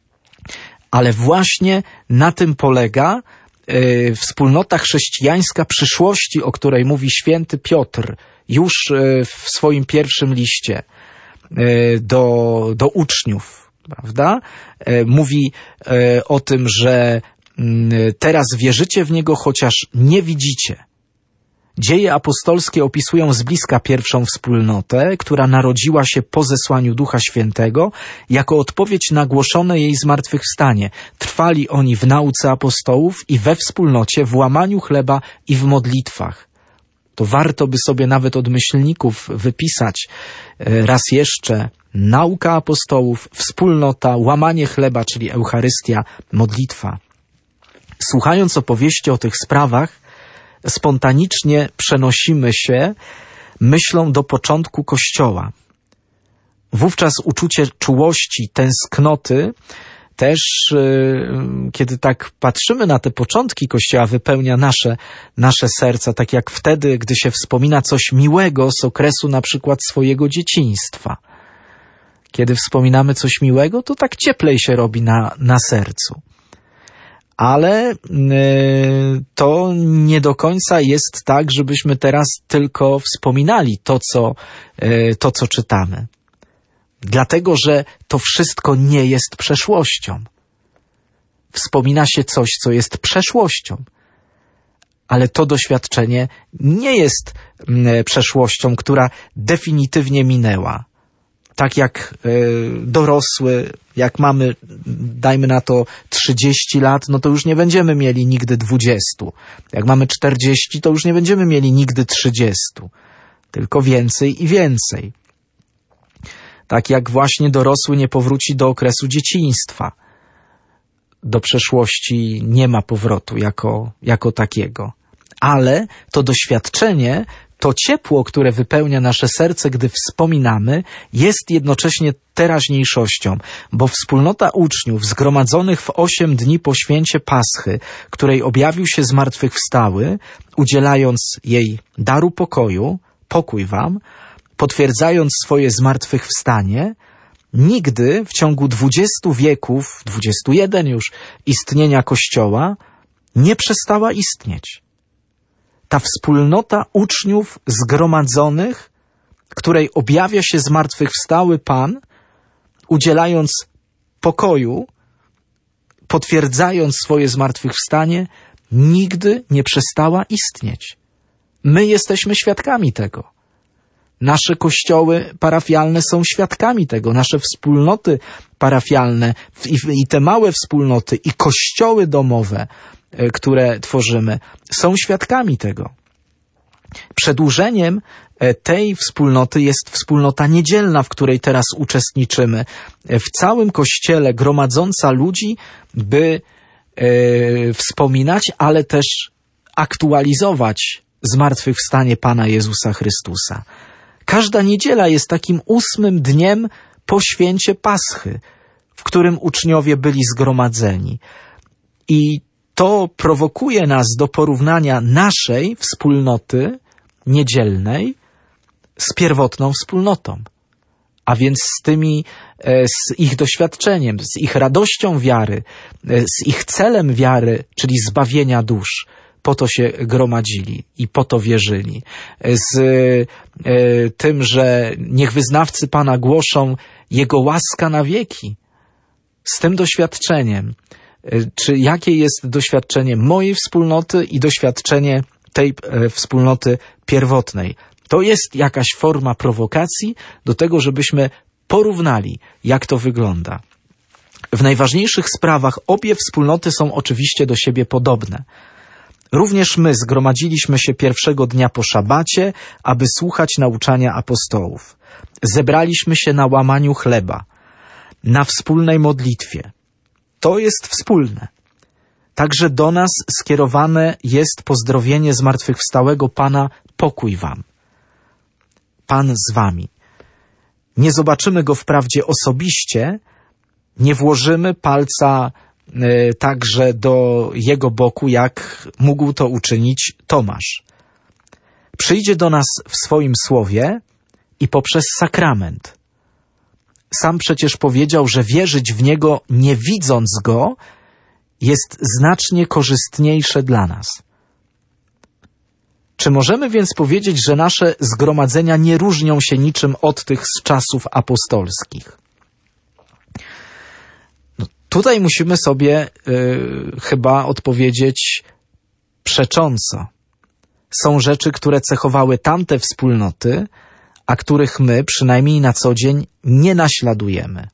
Ale właśnie na tym polega y, wspólnota chrześcijańska przyszłości, o której mówi święty Piotr już y, w swoim pierwszym liście y, do, do uczniów, prawda? Y, mówi y, o tym, że y, teraz wierzycie w Niego, chociaż nie widzicie. Dzieje apostolskie opisują z bliska pierwszą wspólnotę, która narodziła się po zesłaniu Ducha Świętego, jako odpowiedź na głoszone jej zmartwychwstanie. Trwali oni w nauce apostołów i we wspólnocie, w łamaniu chleba i w modlitwach. To warto by sobie nawet od myślników wypisać raz jeszcze: nauka apostołów, wspólnota, łamanie chleba, czyli Eucharystia, modlitwa. Słuchając opowieści o tych sprawach, spontanicznie przenosimy się myślą do początku Kościoła. Wówczas uczucie czułości, tęsknoty też, yy, kiedy tak patrzymy na te początki Kościoła, wypełnia nasze, nasze serca, tak jak wtedy, gdy się wspomina coś miłego z okresu na przykład swojego dzieciństwa. Kiedy wspominamy coś miłego, to tak cieplej się robi na, na sercu. Ale y, to nie do końca jest tak, żebyśmy teraz tylko wspominali to, co, y, to, co czytamy. Dlatego, że to wszystko nie jest przeszłością. Wspomina się coś, co jest przeszłością. Ale to doświadczenie nie jest y, przeszłością, która definitywnie minęła. Tak jak y, dorosły, jak mamy, dajmy na to trzydzieści lat, no to już nie będziemy mieli nigdy dwudziestu. Jak mamy czterdzieści, to już nie będziemy mieli nigdy trzydziestu. Tylko więcej i więcej. Tak jak właśnie dorosły nie powróci do okresu dzieciństwa. do przeszłości nie ma powrotu jako, jako takiego. Ale to doświadczenie, to ciepło, które wypełnia nasze serce, gdy wspominamy, jest jednocześnie teraźniejszością, bo wspólnota uczniów zgromadzonych w osiem dni po święcie Paschy, której objawił się zmartwychwstały, udzielając jej daru pokoju, pokój wam, potwierdzając swoje zmartwychwstanie, nigdy w ciągu dwudziestu wieków, dwudziestu jeden już, istnienia Kościoła nie przestała istnieć. Ta wspólnota uczniów zgromadzonych, której objawia się zmartwychwstały Pan, udzielając pokoju, potwierdzając swoje zmartwychwstanie, nigdy nie przestała istnieć. My jesteśmy świadkami tego. Nasze kościoły parafialne są świadkami tego. Nasze wspólnoty parafialne i, i te małe wspólnoty i kościoły domowe, które tworzymy, są świadkami tego. Przedłużeniem tej wspólnoty jest wspólnota niedzielna, w której teraz uczestniczymy. W całym Kościele gromadząca ludzi, by e, wspominać, ale też aktualizować zmartwychwstanie Pana Jezusa Chrystusa. Każda niedziela jest takim ósmym dniem po święcie Paschy, w którym uczniowie byli zgromadzeni. I to prowokuje nas do porównania naszej wspólnoty niedzielnej z pierwotną wspólnotą, a więc z tymi, z ich doświadczeniem, z ich radością wiary, z ich celem wiary, czyli zbawienia dusz. Po to się gromadzili i po to wierzyli. Z e, tym, że niech wyznawcy Pana głoszą Jego łaska na wieki. Z tym doświadczeniem. Czy jakie jest doświadczenie mojej wspólnoty i doświadczenie tej e, wspólnoty pierwotnej? To jest jakaś forma prowokacji do tego, żebyśmy porównali, jak to wygląda. W najważniejszych sprawach obie wspólnoty są oczywiście do siebie podobne. Również my zgromadziliśmy się pierwszego dnia po szabacie, aby słuchać nauczania apostołów. Zebraliśmy się na łamaniu chleba, na wspólnej modlitwie. To jest wspólne. Także do nas skierowane jest pozdrowienie zmartwychwstałego Pana, pokój wam. Pan z wami. Nie zobaczymy Go wprawdzie osobiście, nie włożymy palca y, także do Jego boku, jak mógł to uczynić Tomasz. Przyjdzie do nas w swoim słowie i poprzez sakrament. Sam przecież powiedział, że wierzyć w Niego nie widząc Go jest znacznie korzystniejsze dla nas. Czy możemy więc powiedzieć, że nasze zgromadzenia nie różnią się niczym od tych z czasów apostolskich? No, tutaj musimy sobie y, chyba odpowiedzieć przecząco. Są rzeczy, które cechowały tamte wspólnoty, a których my, przynajmniej na co dzień, nie naśladujemy.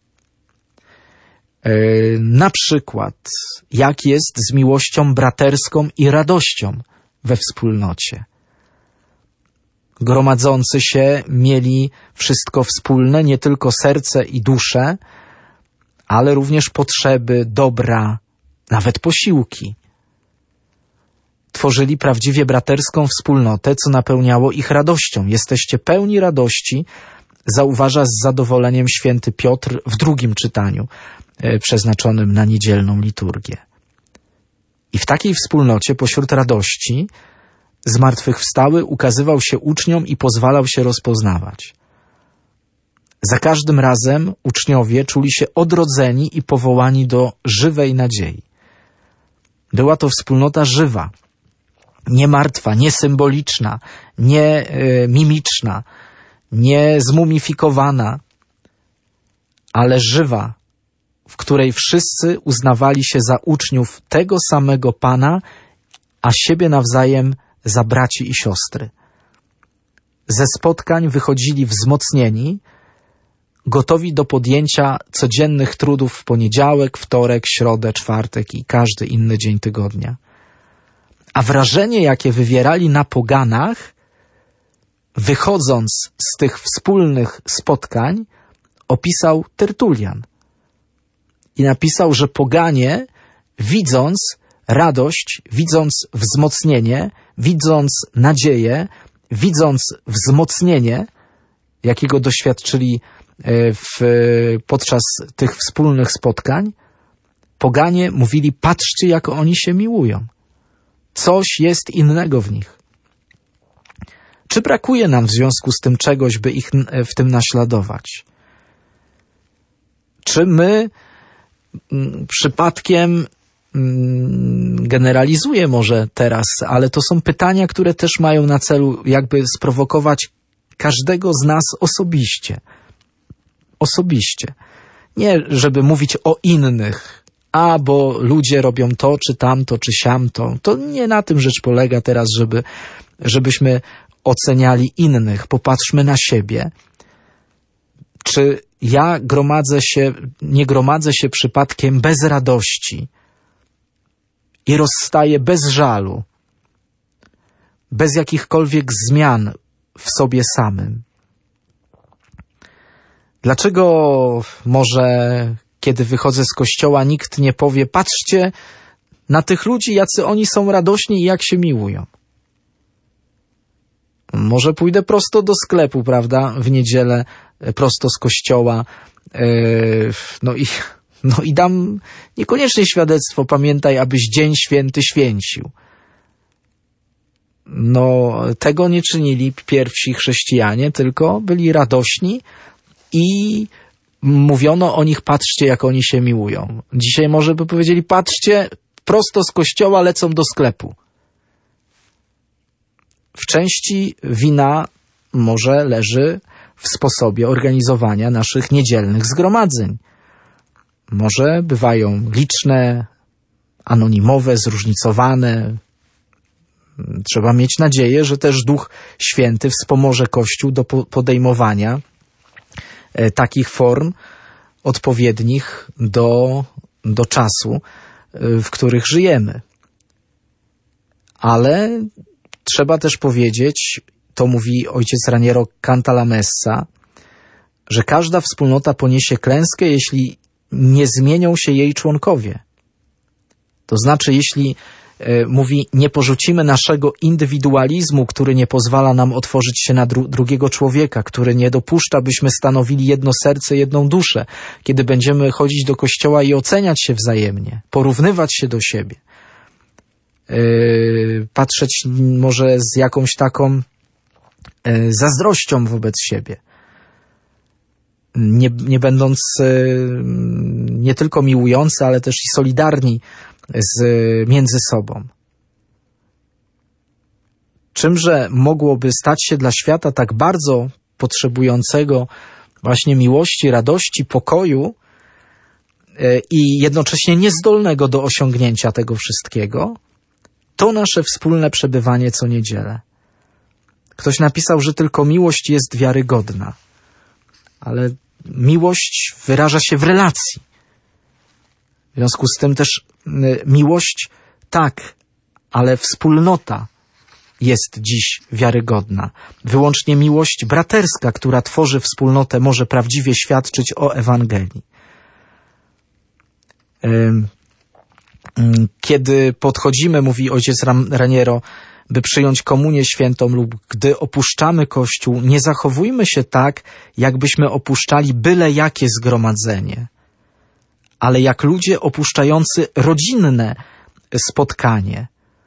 Yy, na przykład, jak jest z miłością braterską i radością we wspólnocie. Gromadzący się mieli wszystko wspólne, nie tylko serce i duszę, ale również potrzeby, dobra, nawet posiłki. Tworzyli prawdziwie braterską wspólnotę, co napełniało ich radością. Jesteście pełni radości, zauważa z zadowoleniem święty Piotr w drugim czytaniu, e, przeznaczonym na niedzielną liturgię. I w takiej wspólnocie, pośród radości, zmartwychwstały ukazywał się uczniom i pozwalał się rozpoznawać. Za każdym razem uczniowie czuli się odrodzeni i powołani do żywej nadziei. Była to wspólnota żywa, nie martwa, nie symboliczna, nie y, mimiczna, nie zmumifikowana, ale żywa, w której wszyscy uznawali się za uczniów tego samego Pana, a siebie nawzajem za braci i siostry. Ze spotkań wychodzili wzmocnieni, gotowi do podjęcia codziennych trudów w poniedziałek, wtorek, środę, czwartek i każdy inny dzień tygodnia. A wrażenie, jakie wywierali na poganach, wychodząc z tych wspólnych spotkań, opisał Tertulian. I napisał, że poganie widząc radość, widząc wzmocnienie, widząc nadzieję, widząc wzmocnienie, jakiego doświadczyli w, podczas tych wspólnych spotkań, poganie mówili: patrzcie, jak oni się miłują. Coś jest innego w nich. Czy brakuje nam w związku z tym czegoś, by ich w tym naśladować? Czy my m, przypadkiem, m, generalizuję może teraz, ale to są pytania, które też mają na celu jakby sprowokować każdego z nas osobiście. Osobiście. Nie, żeby mówić o innych, a bo ludzie robią to, czy tamto, czy siamto. To nie na tym rzecz polega teraz, żeby, żebyśmy oceniali innych. Popatrzmy na siebie. Czy ja gromadzę się, nie gromadzę się przypadkiem bez radości i rozstaję bez żalu, bez jakichkolwiek zmian w sobie samym? Dlaczego może, kiedy wychodzę z kościoła, nikt nie powie: patrzcie na tych ludzi, jacy oni są radośni i jak się miłują? Może pójdę prosto do sklepu, prawda, w niedzielę, prosto z kościoła, yy, no i, no i dam niekoniecznie świadectwo: pamiętaj, abyś dzień święty święcił. No, tego nie czynili pierwsi chrześcijanie, tylko byli radośni i mówiono o nich: patrzcie, jak oni się miłują. Dzisiaj może by powiedzieli: patrzcie, prosto z kościoła lecą do sklepu. W części wina może leży w sposobie organizowania naszych niedzielnych zgromadzeń. Może bywają liczne, anonimowe, zróżnicowane. Trzeba mieć nadzieję, że też Duch Święty wspomoże Kościół do podejmowania takich form odpowiednich do, do czasu, w których żyjemy. Ale trzeba też powiedzieć, to mówi ojciec Raniero Cantalamessa, że każda wspólnota poniesie klęskę, jeśli nie zmienią się jej członkowie. To znaczy, jeśli y, mówi, nie porzucimy naszego indywidualizmu, który nie pozwala nam otworzyć się na dru- drugiego człowieka, który nie dopuszcza, byśmy stanowili jedno serce, jedną duszę, kiedy będziemy chodzić do kościoła i oceniać się wzajemnie, porównywać się do siebie. Yy, patrzeć może z jakąś taką yy, zazdrością wobec siebie. Nie, nie będąc yy, nie tylko miłujący, ale też i solidarni z, między sobą. Czymże mogłoby stać się dla świata tak bardzo potrzebującego właśnie miłości, radości, pokoju yy, i jednocześnie niezdolnego do osiągnięcia tego wszystkiego? To nasze wspólne przebywanie co niedzielę. Ktoś napisał, że tylko miłość jest wiarygodna. Ale miłość wyraża się w relacji. W związku z tym też miłość tak, ale wspólnota jest dziś wiarygodna. Wyłącznie miłość braterska, która tworzy wspólnotę, może prawdziwie świadczyć o Ewangelii. Kiedy podchodzimy, mówi ojciec Raniero, by przyjąć komunię świętą lub gdy opuszczamy Kościół, nie zachowujmy się tak, jakbyśmy opuszczali byle jakie zgromadzenie, ale jak ludzie opuszczający rodzinne spotkanie.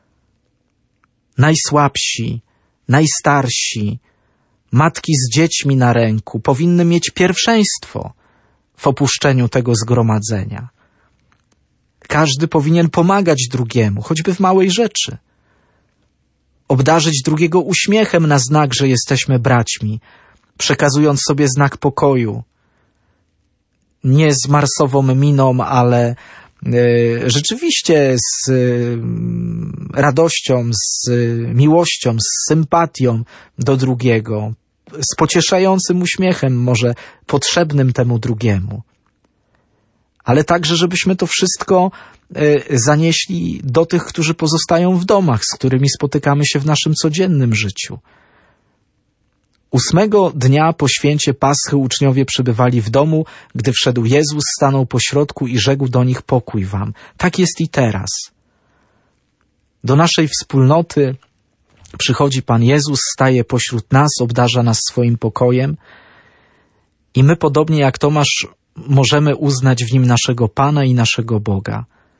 Najsłabsi, najstarsi, matki z dziećmi na ręku powinny mieć pierwszeństwo w opuszczeniu tego zgromadzenia. Każdy powinien pomagać drugiemu, choćby w małej rzeczy. Obdarzyć drugiego uśmiechem na znak, że jesteśmy braćmi, przekazując sobie znak pokoju. Nie z marsową miną, ale y, rzeczywiście z y, radością, z y, miłością, z sympatią do drugiego, z pocieszającym uśmiechem, może potrzebnym temu drugiemu. Ale także, żebyśmy to wszystko y, zanieśli do tych, którzy pozostają w domach, z którymi spotykamy się w naszym codziennym życiu. Ósmego dnia po święcie Paschy uczniowie przebywali w domu, gdy wszedł Jezus, stanął pośrodku i rzekł do nich: pokój wam. Tak jest i teraz. Do naszej wspólnoty przychodzi Pan Jezus, staje pośród nas, obdarza nas swoim pokojem i my, podobnie jak Tomasz, możemy uznać w Nim naszego Pana i naszego Boga.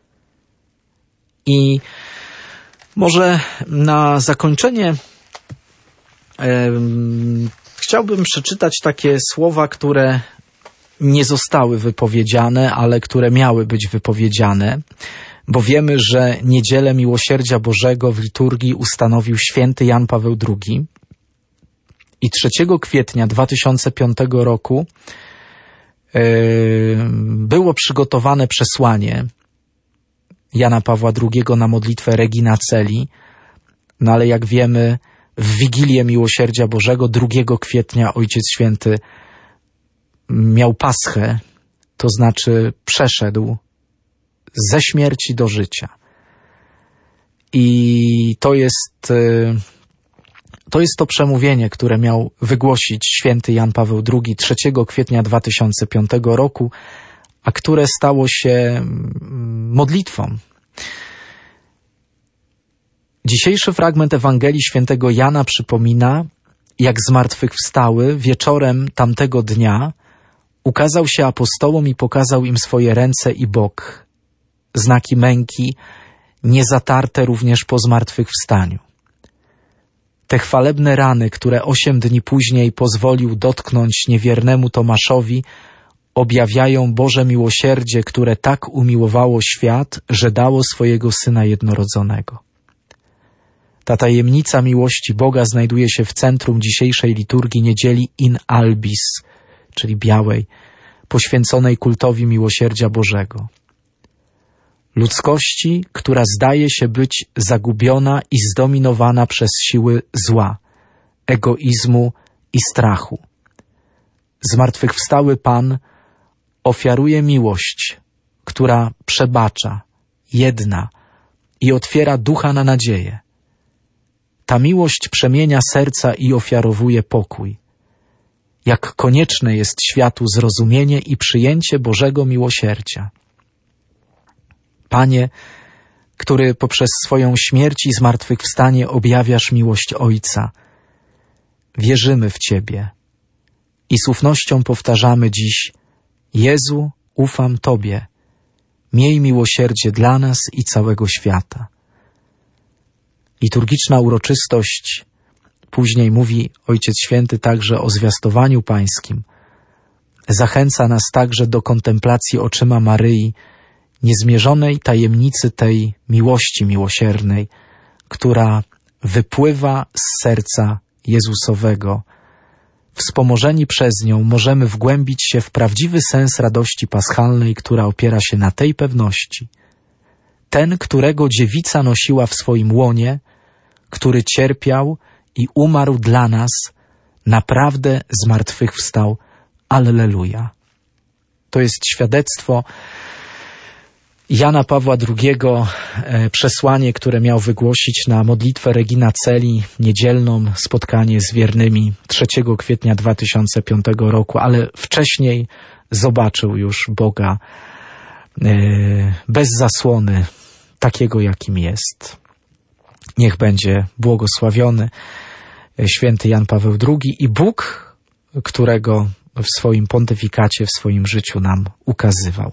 I może na zakończenie e, chciałbym przeczytać takie słowa, które nie zostały wypowiedziane, ale które miały być wypowiedziane, bo wiemy, że Niedzielę Miłosierdzia Bożego w liturgii ustanowił święty Jan Paweł drugi i trzeciego kwietnia dwa tysiące piątego roku yy, było przygotowane przesłanie Jana Pawła drugiego na modlitwę Regina Coeli, no ale jak wiemy, w Wigilię Miłosierdzia Bożego drugiego kwietnia Ojciec Święty miał Paschę, to znaczy przeszedł ze śmierci do życia. I to jest, to jest to przemówienie, które miał wygłosić święty Jan Paweł drugi trzeciego kwietnia dwa tysiące piątego roku, a które stało się modlitwą. Dzisiejszy fragment Ewangelii świętego Jana przypomina, jak zmartwychwstały wieczorem tamtego dnia ukazał się apostołom i pokazał im swoje ręce i bok, znaki męki, niezatarte również po zmartwychwstaniu. Te chwalebne rany, które osiem dni później pozwolił dotknąć niewiernemu Tomaszowi, objawiają Boże miłosierdzie, które tak umiłowało świat, że dało swojego Syna jednorodzonego. Ta tajemnica miłości Boga znajduje się w centrum dzisiejszej liturgii niedzieli in albis, czyli białej, poświęconej kultowi miłosierdzia Bożego. Ludzkości, która zdaje się być zagubiona i zdominowana przez siły zła, egoizmu i strachu. Zmartwychwstały Pan ofiaruje miłość, która przebacza, jedna i otwiera ducha na nadzieję. Ta miłość przemienia serca i ofiarowuje pokój. Jak konieczne jest światu zrozumienie i przyjęcie Bożego miłosierdzia. Panie, który poprzez swoją śmierć i zmartwychwstanie objawiasz miłość Ojca, wierzymy w Ciebie i z ufnością powtarzamy dziś: Jezu, ufam Tobie, miej miłosierdzie dla nas i całego świata. Liturgiczna uroczystość później mówi Ojciec Święty także o zwiastowaniu pańskim. Zachęca nas także do kontemplacji oczyma Maryi, niezmierzonej tajemnicy tej miłości miłosiernej, która wypływa z serca Jezusowego. Wspomożeni przez nią możemy wgłębić się w prawdziwy sens radości paschalnej, która opiera się na tej pewności. Ten, którego dziewica nosiła w swoim łonie, który cierpiał i umarł dla nas, naprawdę zmartwychwstał. Alleluja. To jest świadectwo Jana Pawła drugiego, przesłanie, które miał wygłosić na modlitwę Regina Coeli niedzielną, spotkanie z wiernymi trzeciego kwietnia dwa tysiące piątego roku, ale wcześniej zobaczył już Boga bez zasłony, takiego jakim jest. Niech będzie błogosławiony święty Jan Paweł drugi i Bóg, którego w swoim pontyfikacie, w swoim życiu nam ukazywał.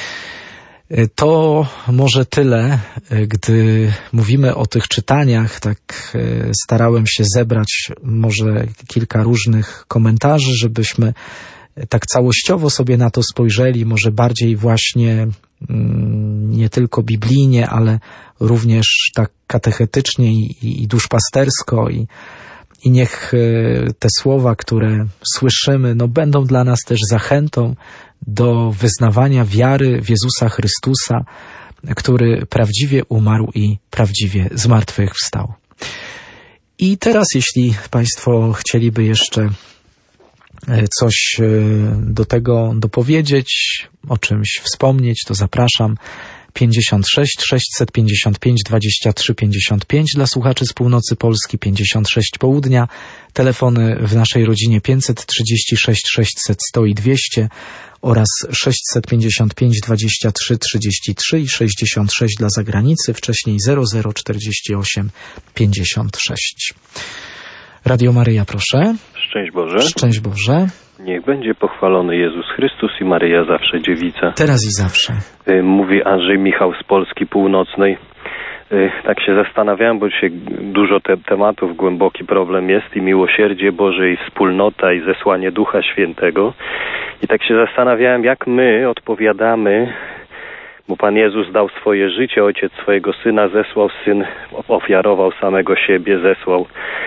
To może tyle, gdy mówimy o tych czytaniach, tak starałem się zebrać może kilka różnych komentarzy, żebyśmy tak całościowo sobie na to spojrzeli, może bardziej właśnie nie tylko biblijnie, ale również tak katechetycznie i, i duszpastersko i, i niech te słowa, które słyszymy, no będą dla nas też zachętą do wyznawania wiary w Jezusa Chrystusa, który prawdziwie umarł i prawdziwie zmartwychwstał. I teraz, jeśli Państwo chcieliby jeszcze coś do tego dopowiedzieć, o czymś wspomnieć, to zapraszam. pięćdziesiąt sześć sześćset pięćdziesiąt pięć dwadzieścia trzy pięćdziesiąt pięć. Dla słuchaczy z północy Polski pięćdziesiąt sześć południa. Telefony w naszej rodzinie pięćset trzydzieści sześć sześćset sto i dwieście oraz sześćset pięćdziesiąt pięć dwadzieścia trzy trzydzieści trzy i sześćdziesiąt sześć dla zagranicy, wcześniej zero zero czterdzieści osiem pięćdziesiąt sześć. Radio Maryja, proszę. Szczęść Boże. Szczęść Boże. Niech będzie pochwalony Jezus Chrystus i Maryja zawsze dziewica. Teraz i zawsze. Mówi Andrzej Michał z Polski Północnej. Tak się zastanawiałem, bo dzisiaj dużo te tematów, głęboki problem jest i miłosierdzie Boże, i wspólnota, i zesłanie Ducha Świętego. I tak się zastanawiałem, jak my odpowiadamy, bo Pan Jezus dał swoje życie, Ojciec swojego Syna zesłał, Syn ofiarował samego siebie, zesłał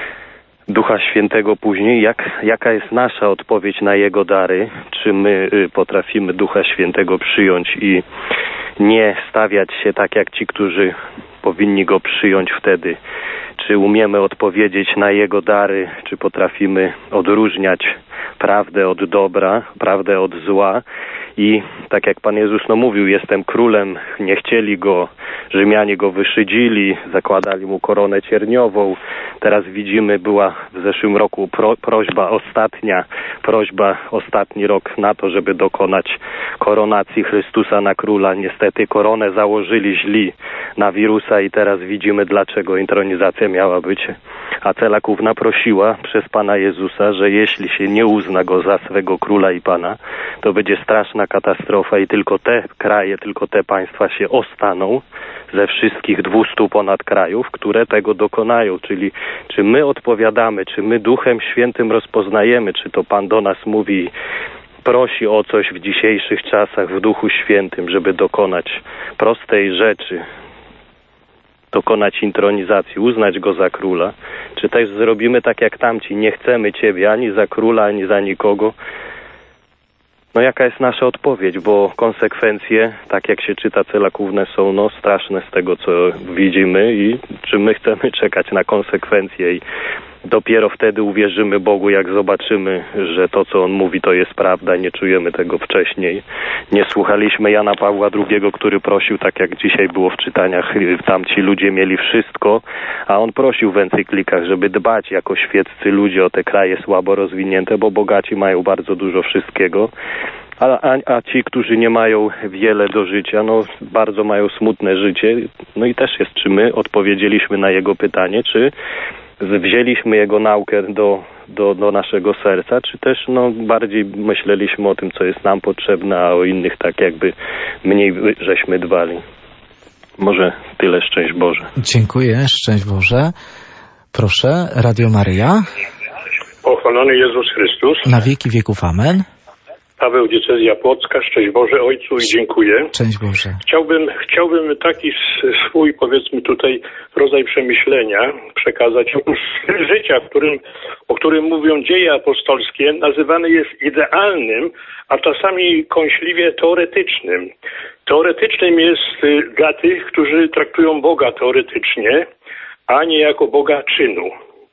Ducha Świętego później. Jak, jaka jest nasza odpowiedź na Jego dary? Czy my potrafimy Ducha Świętego przyjąć i nie stawiać się tak jak ci, którzy powinni Go przyjąć wtedy? Czy umiemy odpowiedzieć na Jego dary? Czy potrafimy odróżniać prawdę od dobra, prawdę od zła? I tak jak Pan Jezus no mówił, jestem królem, nie chcieli Go, Rzymianie Go wyszydzili, zakładali Mu koronę cierniową. Teraz widzimy, była w zeszłym roku pro, prośba ostatnia, prośba ostatni rok na to, żeby dokonać koronacji Chrystusa na króla. Niestety koronę założyli źli na wirusa i teraz widzimy, dlaczego intronizacja miała być. A Cela Kówna prosiła przez Pana Jezusa, że jeśli się nie uzna Go za swego króla i Pana, to będzie straszna katastrofa i tylko te kraje, tylko te państwa się ostaną ze wszystkich dwustu ponad krajów, które tego dokonają. Czyli czy my odpowiadamy, czy my Duchem Świętym rozpoznajemy, czy to Pan do nas mówi, prosi o coś w dzisiejszych czasach w Duchu Świętym, żeby dokonać prostej rzeczy, dokonać intronizacji, uznać Go za króla, czy też zrobimy tak jak tamci, nie chcemy Ciebie ani za króla, ani za nikogo. No jaka jest nasza odpowiedź, bo konsekwencje, tak jak się czyta Cela Kówne, są no straszne z tego, co widzimy i czy my chcemy czekać na konsekwencje i dopiero wtedy uwierzymy Bogu, jak zobaczymy, że to, co On mówi, to jest prawda, nie czujemy tego wcześniej. Nie słuchaliśmy Jana Pawła drugiego, który prosił, tak jak dzisiaj było w czytaniach, tamci ludzie mieli wszystko, a on prosił w encyklikach, żeby dbać jako świeccy ludzie o te kraje słabo rozwinięte, bo bogaci mają bardzo dużo wszystkiego. A, a, a ci, którzy nie mają wiele do życia, no bardzo mają smutne życie. No i też jest, czy my odpowiedzieliśmy na jego pytanie, czy wzięliśmy jego naukę do, do, do naszego serca, czy też no, bardziej myśleliśmy o tym, co jest nam potrzebne, a o innych tak jakby mniej żeśmy dbali. Może tyle. Szczęść Boże. Dziękuję. Szczęść Boże. Proszę, Radio Maryja. Pochwalony Jezus Chrystus. Na wieki wieków. Amen. Paweł, Diecezja Płocka. Szczęść Boże Ojcu i dziękuję. Szczęść Boże. Chciałbym, chciałbym taki swój, powiedzmy tutaj, rodzaj przemyślenia przekazać. Styl życia, w którym, o którym mówią dzieje apostolskie, nazywany jest idealnym, a czasami kąśliwie teoretycznym. Teoretycznym jest dla tych, którzy traktują Boga teoretycznie, a nie jako Boga czynu.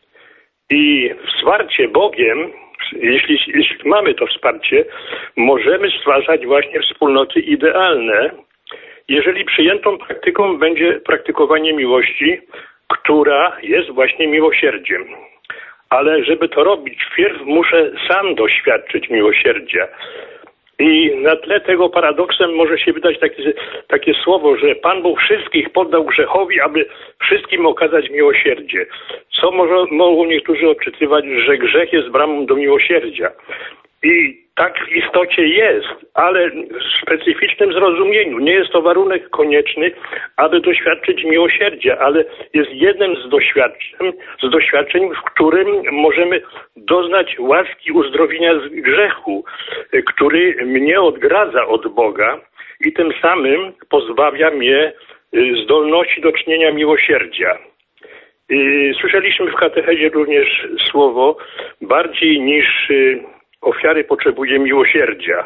I wsparcie Bogiem, Jeśli, jeśli mamy to wsparcie, możemy stwarzać właśnie wspólnoty idealne, jeżeli przyjętą praktyką będzie praktykowanie miłości, która jest właśnie miłosierdziem. Ale żeby to robić, wpierw muszę sam doświadczyć miłosierdzia. I na tle tego paradoksem może się wydać takie, takie słowo, że Pan Bóg wszystkich poddał grzechowi, aby wszystkim okazać miłosierdzie. Co może, mogą niektórzy odczytywać, że grzech jest bramą do miłosierdzia. I tak w istocie jest, ale w specyficznym zrozumieniu. Nie jest to warunek konieczny, aby doświadczyć miłosierdzia, ale jest jednym z doświadczeń, z doświadczeń, w którym możemy doznać łaski uzdrowienia z grzechu, który mnie odgradza od Boga i tym samym pozbawia mnie zdolności do czynienia miłosierdzia. Słyszeliśmy w katechezie również słowo bardziej niż ofiary potrzebuje miłosierdzia.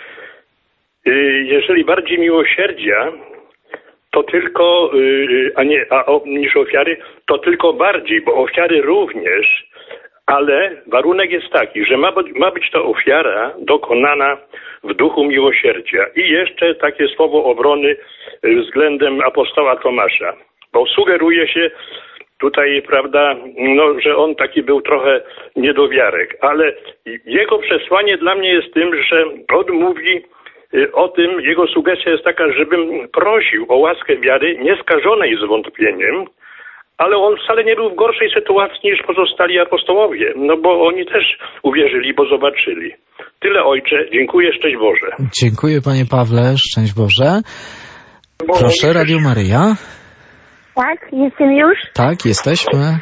Jeżeli bardziej miłosierdzia, to tylko, a nie a, niż ofiary, to tylko bardziej, bo ofiary również, ale warunek jest taki, że ma, ma być to ofiara dokonana w duchu miłosierdzia. I jeszcze takie słowo obrony względem apostoła Tomasza, bo sugeruje się tutaj, prawda, no, że on taki był trochę niedowiarek, ale jego przesłanie dla mnie jest tym, że on mówi o tym, jego sugestia jest taka, żebym prosił o łaskę wiary nieskażonej zwątpieniem, ale on wcale nie był w gorszej sytuacji niż pozostali apostołowie, no bo oni też uwierzyli, bo zobaczyli. Tyle, ojcze. Dziękuję. Szczęść Boże. Dziękuję, panie Pawle. Szczęść Boże. Proszę, Radio Maryja. Tak, jestem już. Tak, jesteśmy.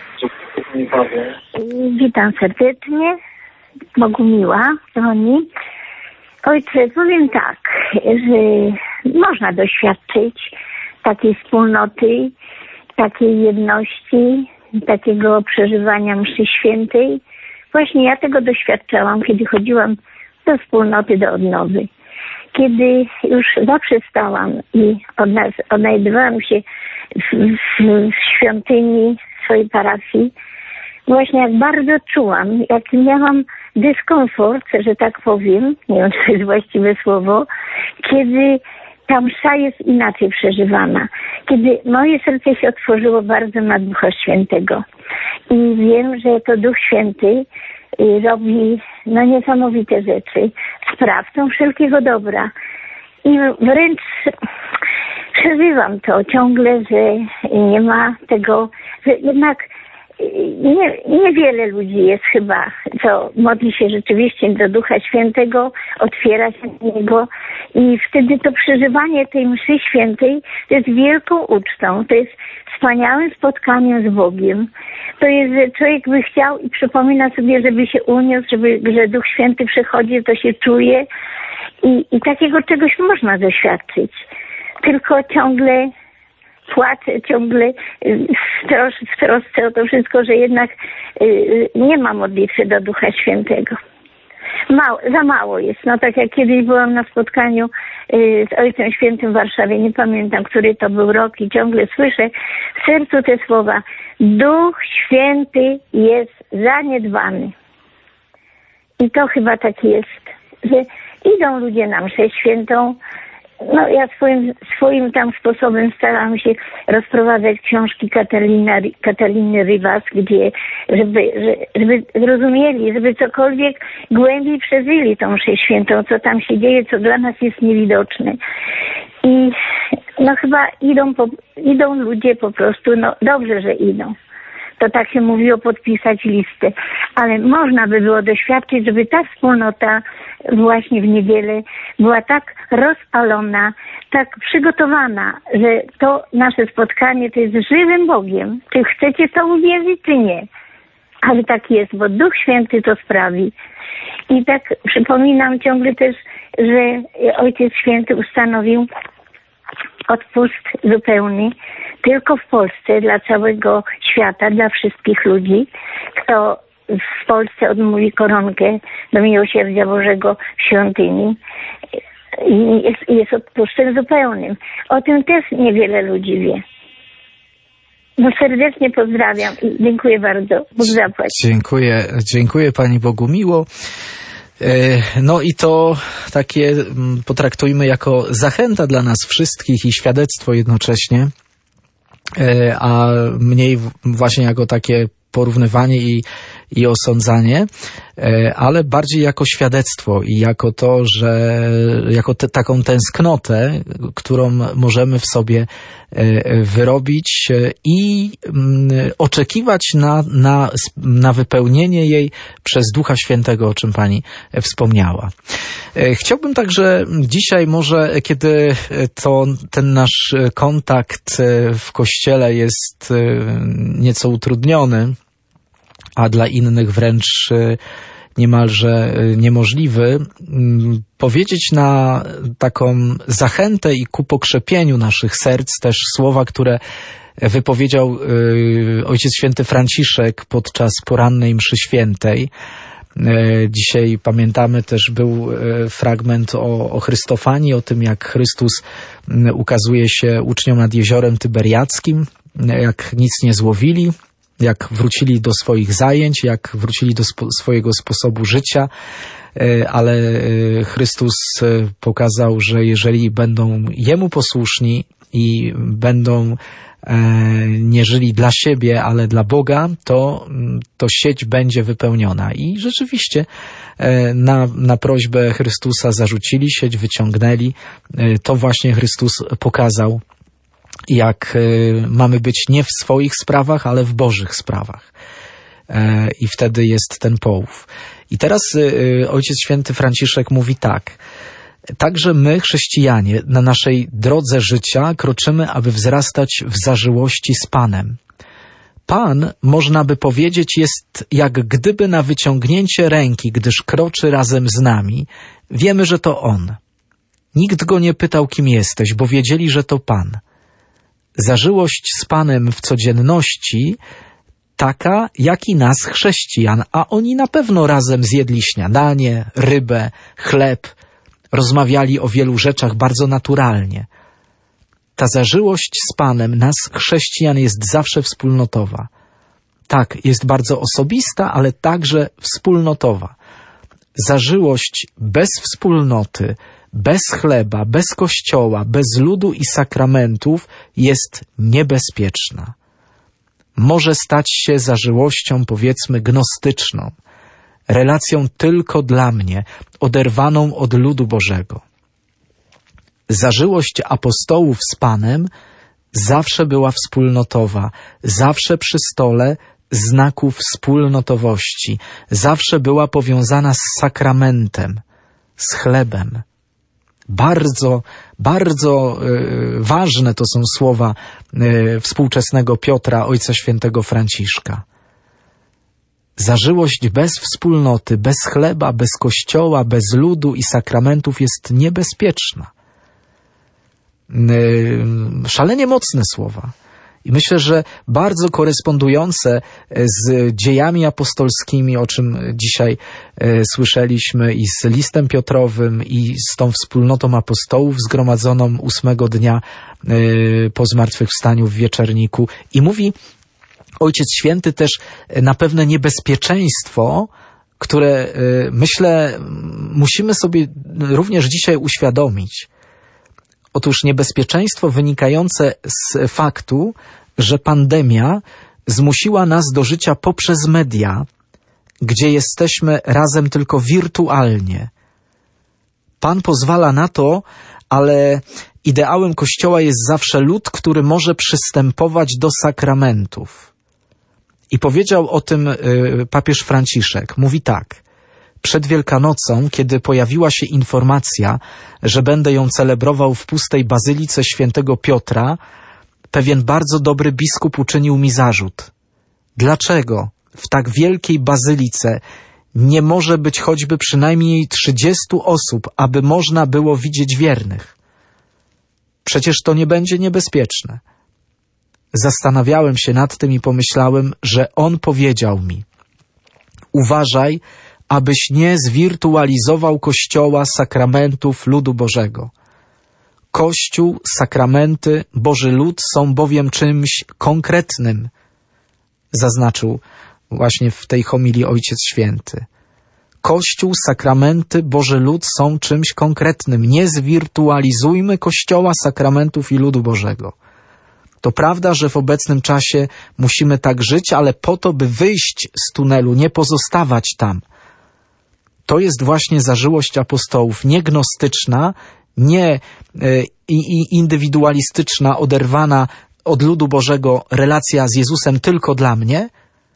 Witam serdecznie. Bogumiła dzwoni. Ojcze, powiem tak, że można doświadczyć takiej wspólnoty, takiej jedności, takiego przeżywania mszy świętej. Właśnie ja tego doświadczałam, kiedy chodziłam do wspólnoty, do odnowy. Kiedy już zaprzestałam i odnajdywałam się w, w, w świątyni swojej parafii, właśnie jak bardzo czułam, jak miałam dyskomfort, że tak powiem, nie wiem, czy to jest właściwe słowo, kiedy ta msza jest inaczej przeżywana. Kiedy moje serce się otworzyło bardzo na Ducha Świętego. I wiem, że to Duch Święty robi no, niesamowite rzeczy, sprawcą wszelkiego dobra. I wręcz przeżywam to ciągle, że nie ma tego, że jednak nie, niewiele ludzi jest chyba, co modli się rzeczywiście do Ducha Świętego, otwiera się na Niego i wtedy to przeżywanie tej mszy świętej to jest wielką ucztą, to jest wspaniałym spotkaniem z Bogiem. To jest, że człowiek by chciał i przypomina sobie, żeby się uniósł, żeby, że Duch Święty przychodzi, to się czuje i, i takiego czegoś można doświadczyć. Tylko ciągle płaczę, ciągle w, tros, w trosce o to wszystko, że jednak y, nie ma modlitwy do Ducha Świętego. Mało, za mało jest. No tak jak kiedyś byłam na spotkaniu y, z Ojcem Świętym w Warszawie, nie pamiętam, który to był rok i ciągle słyszę w sercu te słowa: Duch Święty jest zaniedbany. I to chyba tak jest, że idą ludzie na mszę świętą. No ja swoim, swoim tam sposobem starałam się rozprowadzać książki Katalina, Kataliny Rivas, gdzie, żeby, żeby zrozumieli, żeby cokolwiek głębiej przeżyli tą mszę świętą, co tam się dzieje, co dla nas jest niewidoczne. I no chyba idą, po, idą ludzie po prostu, no dobrze, że idą. To tak się mówiło, podpisać listę. Ale można by było doświadczyć, żeby ta wspólnota właśnie w niedzielę była tak rozpalona, tak przygotowana, że to nasze spotkanie to jest żywym Bogiem. Czy chcecie to uwierzyć, czy nie? Ale tak jest, bo Duch Święty to sprawi. I tak przypominam ciągle też, że Ojciec Święty ustanowił odpust zupełny tylko w Polsce, dla całego świata, dla wszystkich ludzi, kto w Polsce odmówi koronkę do miłosierdzia Bożego w świątyni i jest, jest odpustem zupełnym. O tym też niewiele ludzi wie. No serdecznie pozdrawiam i dziękuję bardzo. Bóg zapłać. Dziękuję, dziękuję Pani Bogumiło. No i to takie potraktujmy jako zachęta dla nas wszystkich i świadectwo jednocześnie, a mniej właśnie jako takie porównywanie i, i osądzanie, ale bardziej jako świadectwo i jako to, że jako te, taką tęsknotę, którą możemy w sobie wyrobić i oczekiwać na, na, na wypełnienie jej przez Ducha Świętego, o czym Pani wspomniała. Chciałbym także dzisiaj może, kiedy to ten nasz kontakt w Kościele jest nieco utrudniony, a dla innych wręcz niemalże niemożliwy, powiedzieć na taką zachętę i ku pokrzepieniu naszych serc też słowa, które wypowiedział Ojciec Święty Franciszek podczas porannej mszy świętej. Dzisiaj pamiętamy też był fragment o, o Chrystofanii, o tym jak Chrystus ukazuje się uczniom nad jeziorem Tyberiackim, jak nic nie złowili, jak wrócili do swoich zajęć, jak wrócili do spo- swojego sposobu życia, ale Chrystus pokazał, że jeżeli będą Jemu posłuszni i będą nie żyli dla siebie, ale dla Boga, to, to sieć będzie wypełniona. I rzeczywiście na, na prośbę Chrystusa zarzucili sieć, wyciągnęli. To właśnie Chrystus pokazał, jak mamy być nie w swoich sprawach, ale w Bożych sprawach. I wtedy jest ten połów. I teraz Ojciec Święty Franciszek mówi tak. Także my, chrześcijanie, na naszej drodze życia kroczymy, aby wzrastać w zażyłości z Panem. Pan, można by powiedzieć, jest jak gdyby na wyciągnięcie ręki, gdyż kroczy razem z nami. Wiemy, że to On. Nikt go nie pytał, kim jesteś, bo wiedzieli, że to Pan. Zażyłość z Panem w codzienności taka, jak i nas, chrześcijan, a oni na pewno razem zjedli śniadanie, rybę, chleb, rozmawiali o wielu rzeczach bardzo naturalnie. Ta zażyłość z Panem nas, chrześcijan, jest zawsze wspólnotowa. Tak, jest bardzo osobista, ale także wspólnotowa. Zażyłość bez wspólnoty, bez chleba, bez kościoła, bez ludu i sakramentów jest niebezpieczna. Może stać się zażyłością, powiedzmy, gnostyczną, relacją tylko dla mnie, oderwaną od ludu Bożego. Zażyłość apostołów z Panem zawsze była wspólnotowa, zawsze przy stole znaków wspólnotowości, zawsze była powiązana z sakramentem, z chlebem. Bardzo, bardzo y, ważne to są słowa y, współczesnego Piotra, Ojca Świętego Franciszka. Zażyłość bez wspólnoty, bez chleba, bez kościoła, bez ludu i sakramentów jest niebezpieczna. Yy, szalenie mocne słowa. I myślę, że bardzo korespondujące z dziejami apostolskimi, o czym dzisiaj e, słyszeliśmy, i z listem Piotrowym, i z tą wspólnotą apostołów zgromadzoną ósmego dnia e, po zmartwychwstaniu w Wieczerniku. I mówi Ojciec Święty też na pewne niebezpieczeństwo, które, myślę, musimy sobie również dzisiaj uświadomić. Otóż niebezpieczeństwo wynikające z faktu, że pandemia zmusiła nas do życia poprzez media, gdzie jesteśmy razem tylko wirtualnie. Pan pozwala na to, ale ideałem Kościoła jest zawsze lud, który może przystępować do sakramentów. I powiedział o tym y, papież Franciszek. Mówi tak. Przed Wielkanocą, kiedy pojawiła się informacja, że będę ją celebrował w pustej bazylice świętego Piotra, pewien bardzo dobry biskup uczynił mi zarzut. Dlaczego w tak wielkiej bazylice nie może być choćby przynajmniej trzydziestu osób, aby można było widzieć wiernych? Przecież to nie będzie niebezpieczne. Zastanawiałem się nad tym i pomyślałem, że on powiedział mi: uważaj, abyś nie zwirtualizował Kościoła, sakramentów, ludu Bożego. Kościół, sakramenty, Boży lud są bowiem czymś konkretnym, zaznaczył właśnie w tej homilii Ojciec Święty. Kościół, sakramenty, Boży lud są czymś konkretnym. Nie zwirtualizujmy Kościoła, sakramentów i ludu Bożego. To prawda, że w obecnym czasie musimy tak żyć, ale po to, by wyjść z tunelu, nie pozostawać tam. To jest właśnie zażyłość apostołów, nie gnostyczna, nie y, i indywidualistyczna, oderwana od ludu Bożego relacja z Jezusem tylko dla mnie,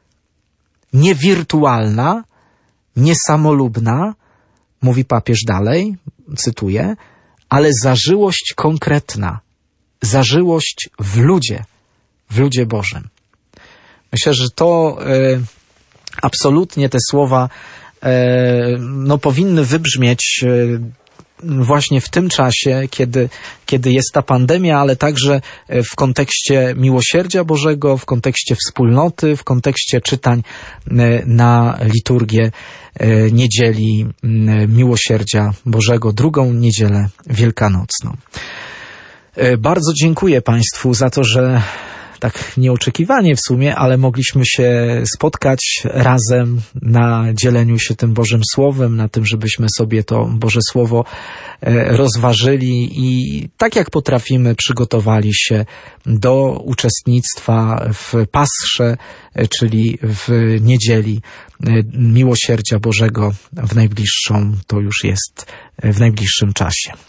nie wirtualna, nie samolubna, mówi papież dalej, cytuję, ale zażyłość konkretna, zażyłość w ludzie, w ludzie Bożym. Myślę, że to y, absolutnie te słowa y, no, powinny wybrzmieć y, właśnie w tym czasie, kiedy, kiedy jest ta pandemia, ale także w kontekście miłosierdzia Bożego, w kontekście wspólnoty, w kontekście czytań na liturgię niedzieli miłosierdzia Bożego, drugą niedzielę wielkanocną. Bardzo dziękuję Państwu za to, że tak nieoczekiwanie w sumie, ale mogliśmy się spotkać razem na dzieleniu się tym Bożym Słowem, na tym, żebyśmy sobie to Boże Słowo rozważyli i tak jak potrafimy przygotowali się do uczestnictwa w Pasrze, czyli w niedzieli Miłosierdzia Bożego w najbliższą, to już jest w najbliższym czasie.